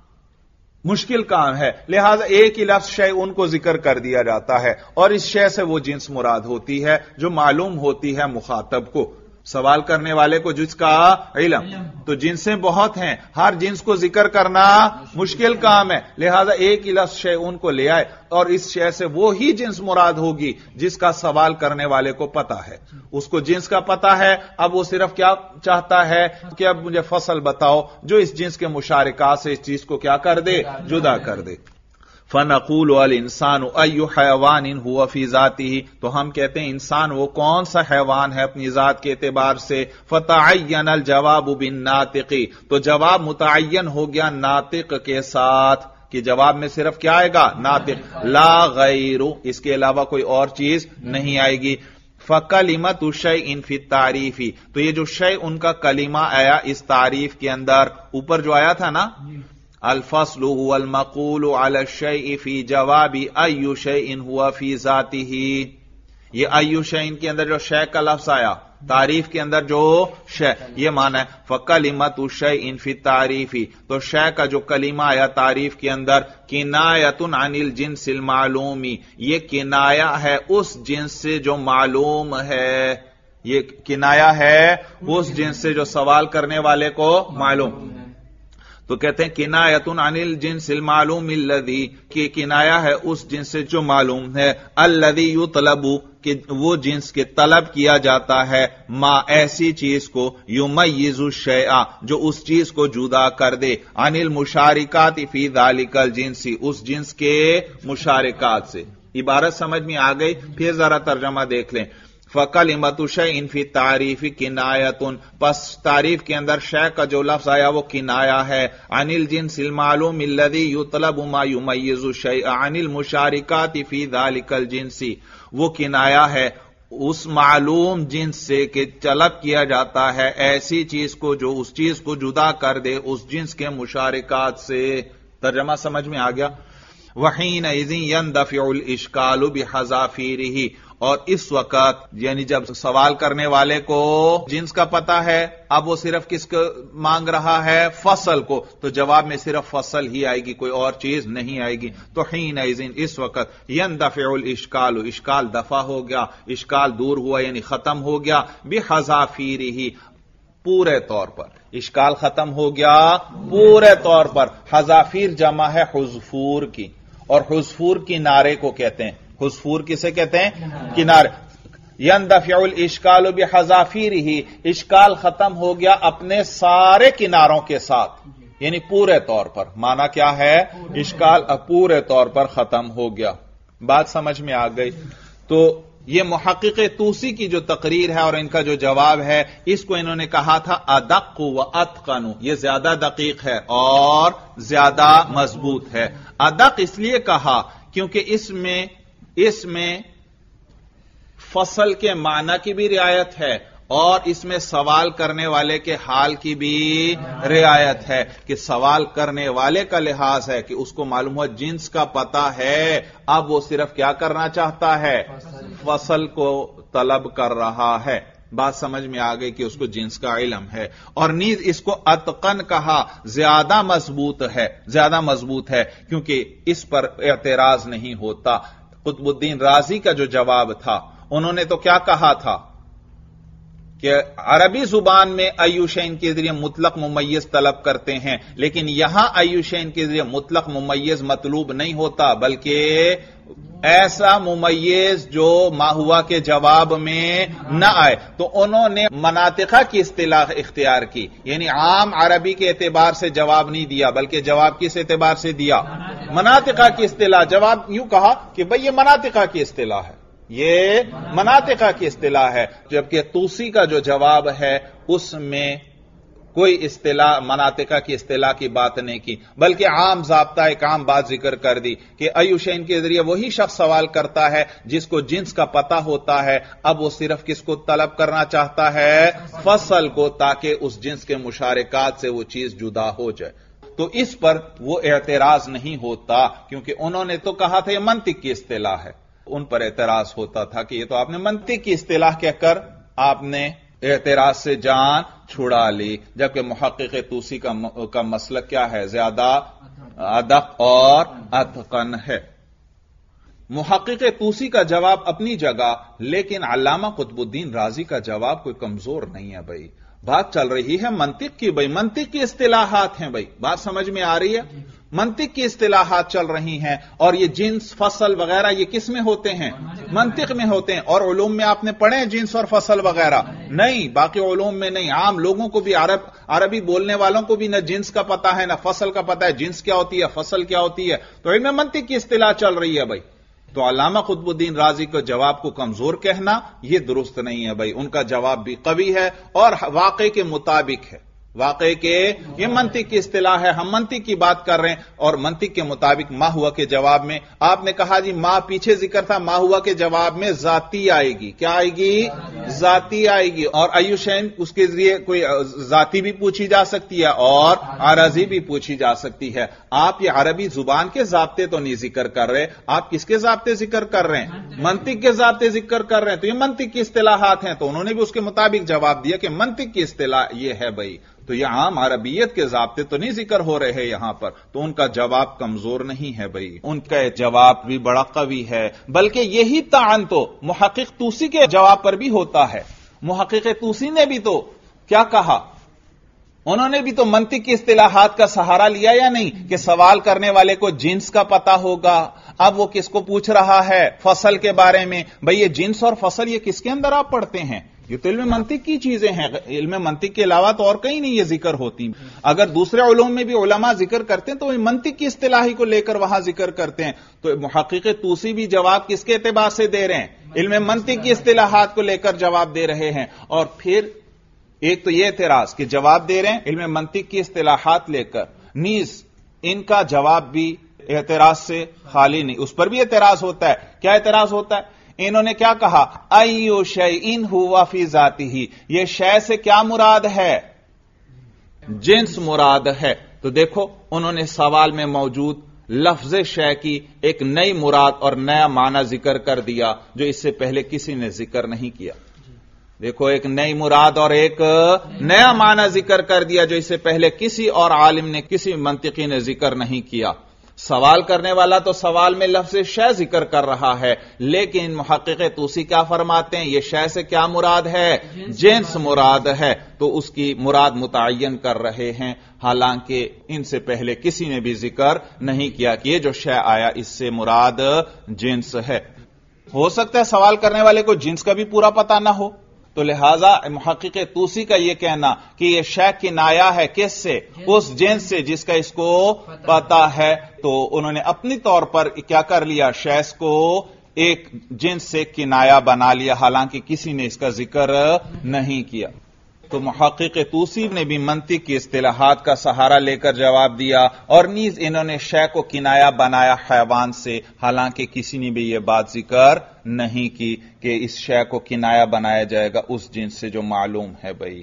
मुश्किल काम है। लिहाजा एक ही लफ्ज शय उनको जिक्र कर दिया जाता है और इस शय से वो जिन्स मुराद होती है जो मालूम होती है मुखातब को, सवाल करने वाले को, जिसका इल्म। तो जिन्सें बहुत हैं, हर जिन्स को जिक्र करना मुश्किल काम है। लिहाजा एक ही लफ्ज शय उनको ले आए और इस शय से वो ही जिन्स मुराद होगी जिसका सवाल करने वाले को पता है। उसको जिन्स का पता है, अब वो सिर्फ क्या चाहता है कि अब मुझे फसल बताओ जो इस जिन्स के मुशारिकात से इस चीज को क्या कर दे? जुदा कर दे। फनकूल अल इंसान अय्यु हैवानिन हुआ फी जातिही, तो हम कहते हैं इंसान वो कौन सा हैवान है अपनी जात के एतबार से। फतअय्यन अल जवाब बिन नातिकी, तो जवाब मुतअय्यन हो गया नातिक के साथ, कि जवाब में सिर्फ क्या आएगा? नातिक, ला गैरु, इसके अलावा कोई और चीज नहीं आएगी। फकलिमत शैइन फी तारीफी, तो ये जो शै उनका कलिमा आया इस तारीफ के अंदर, ऊपर जो आया था ना, अल-फस्लु हुवल मक़ूलु अला शैइ फी जवाबी अय्यु शैइन हुआ फी जातिही, ये अय्यु शैइन के अंदर जो शै का लफ्ज आया तारीफ के अंदर जो शै, ये माना है फकलिमतु शैइन फी तारीफी, तो शै का जो कलीमा आया तारीफ के अंदर, किनायतुन अनिल जिन्सिल मालूमी, ये किनाया है उस जिन्स से जो मालूम है, ये किनाया है उस जिन्स से जो सवाल करने वाले को मालूम। تو کہتے ہیں کنایتن عن الجنس المعلوم الذی، کہ کنایا ہے اس جنس سے جو معلوم ہے، الذی یطلب، کہ وہ جنس کے طلب کیا جاتا ہے، ما ایسی چیز کو، یمیز الشیء، جو اس چیز کو جدا کر دے، عن المشارکات فی ذلک الجنس، اس جنس کے مشارکات سے۔ عبارت سمجھ میں آ گئی؟ پھر ذرا ترجمہ دیکھ لیں۔ فَقَلِمَةُ شَيْءٍ فِي التَّعْرِيفِ كِنَایَةٌ، پس تعریف کے اندر شے کا جو لفظ آیا وہ کنایا ہے، عن الجنس المعلوم الذي يطلب ما يميز الشيء عن المشاركات في ذلك الجنس، وہ کنایا ہے اس معلوم جنس سے کہ طلب کیا جاتا ہے ایسی چیز کو جو اس چیز کو جدا کر دے اس جنس کے مشارکات سے۔ ترجمہ سمجھ میں آ گیا؟ وحینئذ یندفع الاشکال بحذافیرہ، اور اس وقت یعنی جب سوال کرنے والے کو جنس کا پتہ ہے، اب وہ صرف کس کو مانگ رہا ہے؟ فصل کو، تو جواب میں صرف فصل ہی آئے گی، کوئی اور چیز نہیں آئے گی۔ تو حینئذ، اس وقت، یندفع الاشکال، اشکال دفع ہو گیا، اشکال دور ہوا یعنی ختم ہو گیا، بحذافیرہ، پورے طور پر اشکال ختم ہو گیا پورے طور پر۔ حذافیر جمع ہے حذفور کی، اور حذفور کنارے کو کہتے ہیں۔ حذفور کسے کہتے ہیں؟ کنارے۔ یندفع الاشکال بحذافیرہ، اشکال ختم ہو گیا اپنے سارے کناروں کے ساتھ، یعنی پورے طور پر۔ معنی کیا ہے؟ اشکال پورے طور پر ختم ہو گیا۔ بات سمجھ میں آ گئی؟ تو یہ محقق طوسی کی جو تقریر ہے اور ان کا جو جواب ہے، اس کو انہوں نے کہا تھا ادق و اتقن، یہ زیادہ دقیق ہے اور زیادہ مضبوط ہے۔ ادق اس لیے کہا کیونکہ اس میں اس میں فصل کے معنی کی بھی رعایت ہے اور اس میں سوال کرنے والے کے حال کی بھی رعایت ہے، کہ سوال کرنے والے کا لحاظ ہے کہ اس کو معلوم ہوا جنس کا پتہ ہے، اب وہ صرف کیا کرنا چاہتا ہے؟ فصل کو طلب کر رہا ہے۔ بات سمجھ میں آ گئی کہ اس کو جنس کا علم ہے، اور نیز اس کو اتقن کہا، زیادہ مضبوط ہے، زیادہ مضبوط ہے کیونکہ اس پر اعتراض نہیں ہوتا۔ قطب الدین رازی کا جو جواب تھا، انہوں نے تو کیا کہا تھا کہ عربی زبان میں ایوشین کے ذریعے مطلق ممیز طلب کرتے ہیں، لیکن یہاں ایوشین کے ذریعے مطلق ممیز مطلوب نہیں ہوتا، بلکہ ایسا ممیز جو ما ہوا کے جواب میں نہ آئے۔ تو انہوں نے مناطقہ کی اصطلاح اختیار کی، یعنی عام عربی کے اعتبار سے جواب نہیں دیا بلکہ جواب کس اعتبار سے دیا؟ مناطقہ کی اصطلاح۔ جواب یوں کہا کہ بھئی یہ مناطقہ کی اصطلاح ہے، یہ مناطقہ کی اصطلاح ہے، جبکہ طوسی کا جو جواب ہے اس میں کوئی اصطلاح مناطقہ کی اصطلاح کی بات نہیں کی، بلکہ عام ضابطہ ایک عام بات ذکر کر دی کہ ایوشین کے ذریعے وہی شخص سوال کرتا ہے جس کو جنس کا پتہ ہوتا ہے، اب وہ صرف کس کو طلب کرنا چاہتا ہے؟ فصل کو، تاکہ اس جنس کے مشارکات سے وہ چیز جدا ہو جائے۔ تو اس پر وہ اعتراض نہیں ہوتا، کیونکہ انہوں نے تو کہا تھا یہ منطق کی اصطلاح ہے، ان پر اعتراض ہوتا تھا کہ یہ تو آپ نے منطق کی اصطلاح کہہ کر آپ نے اعتراض سے جان چھڑا لی، جبکہ محقق طوسی کا کا مسلک کیا ہے؟ زیادہ ادق اور اتقن ہے۔ محقق طوسی کا جواب اپنی جگہ، لیکن علامہ قطب الدین رازی کا جواب کوئی کمزور نہیں ہے۔ بھائی بات چل رہی ہے منطق کی، بھائی منطق کی اصطلاحات ہیں، بھائی بات سمجھ میں آ رہی ہے؟ منطق کی اصطلاحات چل رہی ہیں، اور یہ جنس، فصل وغیرہ یہ کس میں ہوتے ہیں؟ منطق میں ہوتے ہیں۔ اور علوم میں آپ نے پڑھے ہیں جنس اور فصل وغیرہ؟ نہیں، باقی علوم میں نہیں۔ عام لوگوں کو بھی، عرب عربی بولنے والوں کو بھی نہ جنس کا پتہ ہے نہ فصل کا پتہ ہے، جنس کیا ہوتی ہے، فصل کیا ہوتی ہے، تو علم منطق کی اصطلاح چل رہی ہے۔ بھائی تو علامہ قطب الدین رازی کو جواب کو کمزور کہنا یہ درست نہیں ہے۔ بھائی ان کا جواب بھی قوی ہے اور واقعے کے مطابق ہے، واقعے کے، یہ منطق کی اصطلاح ہے، ہم منطق کی بات کر رہے ہیں، اور منطق کے مطابق ما ہوا کے جواب میں آپ نے کہا جی ما پیچھے ذکر تھا، ما ہوا کے جواب میں ذاتی آئے گی، کیا آئے گی؟ ذاتی آئے گی، اور ایوشین اس کے ذریعے کوئی ذاتی بھی پوچھی جا سکتی ہے اور عارضی بھی پوچھی جا سکتی ہے۔ آپ یہ عربی زبان کے ضابطے تو نہیں ذکر کر رہے، آپ کس کے ضابطے ذکر کر رہے ہیں؟ منطق کے ضابطے ذکر کر رہے ہیں، تو یہ منطق کی اصطلاحات ہیں، تو انہوں نے بھی اس کے مطابق جواب دیا کہ منطق کی اصطلاح یہ ہے۔ بھائی تو یہ عام عربیت کے ضابطے تو نہیں ذکر ہو رہے ہیں یہاں پر، تو ان کا جواب کمزور نہیں ہے۔ بھائی ان کا جواب بھی بڑا قوی ہے، بلکہ یہی طعن تو محقق طوسی کے جواب پر بھی ہوتا ہے۔ محقق طوسی نے بھی تو کیا کہا انہوں نے بھی تو منطق کی اصطلاحات کا سہارا لیا یا نہیں کہ سوال کرنے والے کو جنس کا پتا ہوگا. اب وہ کس کو پوچھ رہا ہے؟ فصل کے بارے میں. بھئی یہ جنس اور فصل یہ کس کے اندر آپ پڑھتے ہیں؟ یہ تو علم منطق کی چیزیں ہیں. علم منطق کے علاوہ تو اور کہیں نہیں یہ ذکر ہوتی. اگر دوسرے علوم میں بھی علماء ذکر کرتے ہیں تو وہ منطق کی اصطلاحی کو لے کر وہاں ذکر کرتے ہیں. تو محقق طوسی بھی جواب کس کے اعتبار سے دے رہے ہیں؟ علم منطق کی اصطلاحات کو لے کر جواب دے رہے ہیں. اور پھر ایک تو یہ اعتراض کہ جواب دے رہے ہیں علم منطق کی اصطلاحات لے کر، نیز ان کا جواب بھی اعتراض سے خالی نہیں، اس پر بھی اعتراض ہوتا ہے. کیا اعتراض ہوتا ہے؟ انہوں نے کیا کہا؟ ایو شیء ہوا فی ذاتہ، یہ شے سے کیا مراد ہے؟ جنس مراد ہے. تو دیکھو انہوں نے سوال میں موجود لفظ شے کی ایک نئی مراد اور نیا معنی ذکر کر دیا جو اس سے پہلے کسی نے ذکر نہیں کیا. دیکھو ایک نئی مراد اور ایک نیا معنی ذکر کر دیا جو اس سے پہلے کسی اور عالم نے، کسی منطقی نے ذکر نہیں کیا. سوال کرنے والا تو سوال میں لفظ شے ذکر کر رہا ہے، لیکن محقق طوسی کیا فرماتے ہیں؟ یہ شے سے کیا مراد ہے؟ جنس مراد ہے. تو اس کی مراد متعین کر رہے ہیں، حالانکہ ان سے پہلے کسی نے بھی ذکر نہیں کیا کہ یہ جو شے آیا اس سے مراد جنس ہے. ہو سکتا ہے سوال کرنے والے کو جنس کا بھی پورا پتہ نہ ہو، تو لہذا محقق طوسی کا یہ کہنا کہ یہ شے کنایا ہے کس سے؟ اس جنس سے جس کا اس کو پتا ہے. تو انہوں نے اپنی طور پر کیا کر لیا؟ شیز کو ایک جنس سے کنایا بنا لیا، حالانکہ کسی نے اس کا ذکر نہیں کیا. تو محقق طوسی نے بھی منطق کی اصطلاحات کا سہارا لے کر جواب دیا، اور نیز انہوں نے شے کو کنایا بنایا حیوان سے، حالانکہ کسی نے بھی یہ بات ذکر نہیں کی کہ اس شے کو کنایا بنایا جائے گا اس جنس سے جو معلوم ہے. بھائی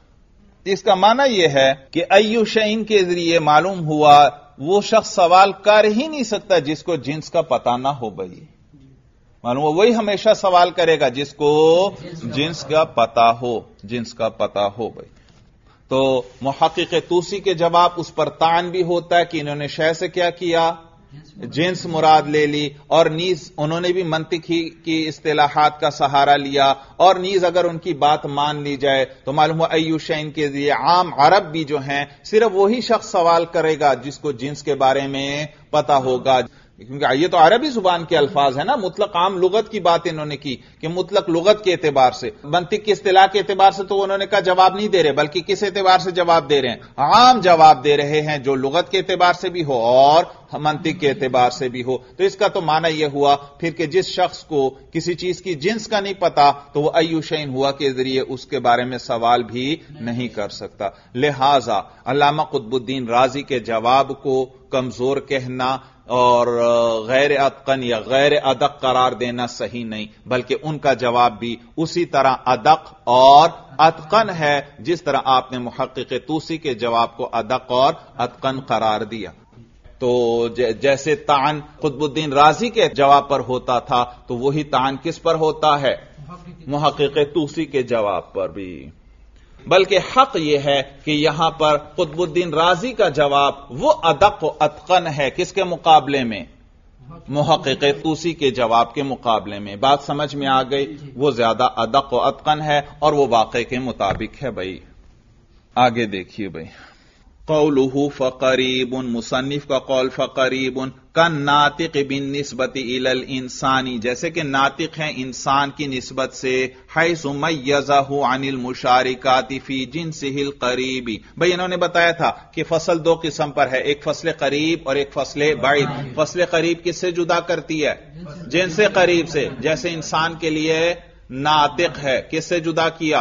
اس کا معنی یہ ہے کہ ایو شیء کے ذریعے معلوم ہوا وہ شخص سوال کر ہی نہیں سکتا جس کو جنس کا پتہ نہ ہو. بھائی معلوم ہو وہی ہمیشہ سوال کرے گا جس کو جنس کا پتہ ہو، جنس کا پتہ ہو. بھائی تو محقق طوسی کے جواب اس پر طعن بھی ہوتا ہے کہ انہوں نے شے سے کیا کیا؟ جنس مراد لے لی، اور نیز انہوں نے بھی منطق ہی کی اصطلاحات کا سہارا لیا، اور نیز اگر ان کی بات مان لی جائے تو معلوم ہوا ایو شیء کے ذریعے عام عرب بھی جو ہیں صرف وہی شخص سوال کرے گا جس کو جنس کے بارے میں پتہ ہوگا، کیونکہ یہ تو عربی زبان کے الفاظ ہیں نا. مطلق عام لغت کی بات انہوں نے کی کہ مطلق لغت کے اعتبار سے، منطق کی اصطلاح کے اعتبار سے تو انہوں نے کہا جواب نہیں دے رہے، بلکہ کس اعتبار سے جواب دے رہے ہیں؟ عام جواب دے رہے ہیں جو لغت کے اعتبار سے بھی ہو اور منطق کے اعتبار سے بھی ہو. تو اس کا تو معنی یہ ہوا پھر کہ جس شخص کو کسی چیز کی جنس کا نہیں پتا تو وہ ایو شیء ہوا کے ذریعے اس کے بارے میں سوال بھی نہیں کر سکتا. لہذا علامہ قطب الدین رازی کے جواب کو کمزور کہنا اور غیر اتقن یا غیر ادق قرار دینا صحیح نہیں، بلکہ ان کا جواب بھی اسی طرح ادق اور اتقن ہے جس طرح آپ نے محقق طوسی کے جواب کو ادق اور اتقن قرار دیا. تو جیسے طعن قطب الدین رازی کے جواب پر ہوتا تھا تو وہی طعن کس پر ہوتا ہے؟ محقق طوسی کے جواب پر بھی. بلکہ حق یہ ہے کہ یہاں پر قطب الدین رازی کا جواب وہ ادق و اتقن ہے کس کے مقابلے میں؟ محقق طوسی کے جواب کے مقابلے میں. بات سمجھ میں آ گئی؟ وہ زیادہ ادق و اتقن ہے اور وہ واقع کے مطابق ہے. بھائی آگے دیکھیے. بھائی قولہ فقریب، مصنف کا قول فقریب کالناطق بالنسبت الی الانسان، جیسے کہ ناطق ہیں انسان کی نسبت سے، حیث میزہ عن المشارکات فی جنسہ القریب. بھئی انہوں نے بتایا تھا کہ فصل دو قسم پر ہے، ایک فصل قریب اور ایک فصل بعید. فصل قریب کس سے جدا کرتی ہے؟ جنس قریب سے. جیسے انسان کے لیے ناطق ہے، کس سے جدا کیا؟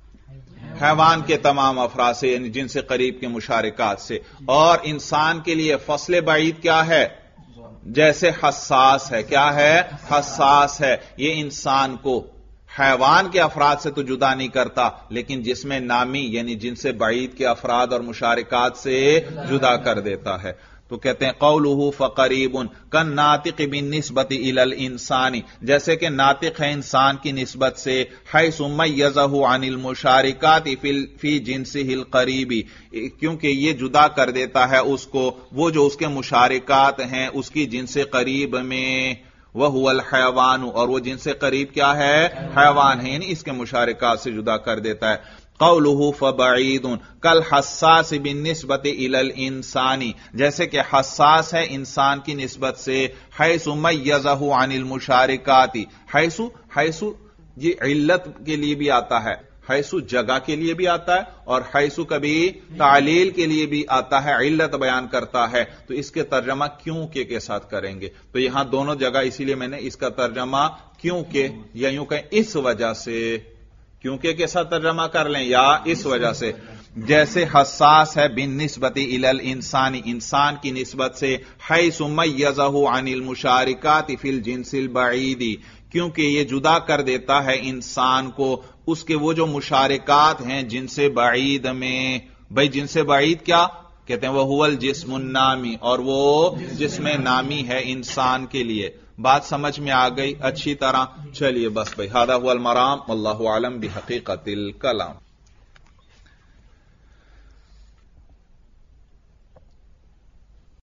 حیوان کے تمام افراد سے، یعنی جن سے قریب کے مشارکات سے. اور انسان کے لیے فصل بعید کیا ہے؟ جیسے حساس ہے. کیا ہے؟ حساس ہے. یہ انسان کو حیوان کے افراد سے تو جدا نہیں کرتا، لیکن جس میں نامی یعنی جن سے بعید کے افراد اور مشارکات سے جدا کر دیتا ہے. تو کہتے ہیں قولہ فقریب کالناطق بالنسبت الی الانسان، جیسے کہ ناطق ہے انسان کی نسبت سے، حیث میزہ عن المشارکات فی جنسہ القریب، کیونکہ یہ جدا کر دیتا ہے اس کو وہ جو اس کے مشارکات ہیں اس کی جنس قریب میں. وہو الحیوان، اور وہ جنس قریب کیا ہے؟ حیوان ہے، یعنی اس کے مشارکات سے جدا کر دیتا ہے. قولہ فبعید کل حساس بالنسبت الی الانسانی، جیسے کہ حساس ہے انسان کی نسبت سے، حیث میزہ عن المشارکات، حیث حیث یہ علت کے لیے بھی آتا ہے، حیث جگہ کے لیے بھی آتا ہے اور حیث کبھی تعلیل کے لیے بھی آتا ہے، علت بیان کرتا ہے، تو اس کے ترجمہ کیوں کہ کے ساتھ کریں گے۔ تو یہاں دونوں جگہ اسی لیے میں نے اس کا ترجمہ کیوں کہ یا یوں کہیں اس وجہ سے، کیونکہ کے ساتھ ترجمہ کر لیں یا اس وجہ سے، جیسے حساس ہے بالنسبت الی الانسان، انسان کی نسبت سے، حیث میزہ عن المشارکات فی الجنس البعید، کیونکہ یہ جدا کر دیتا ہے انسان کو اس کے وہ جو مشارکات ہیں جن سے بعید میں۔ بھئی جن سے بعید کیا کہتے ہیں؟ وہ هو الجسم النامی، اور وہ جسم نامی ہے انسان کے لیے۔ بات سمجھ میں آ گئی اچھی طرح؟ چلیے بس بھئی، ھذا هو المرام واللہ اعلم بحقیقت الکلام۔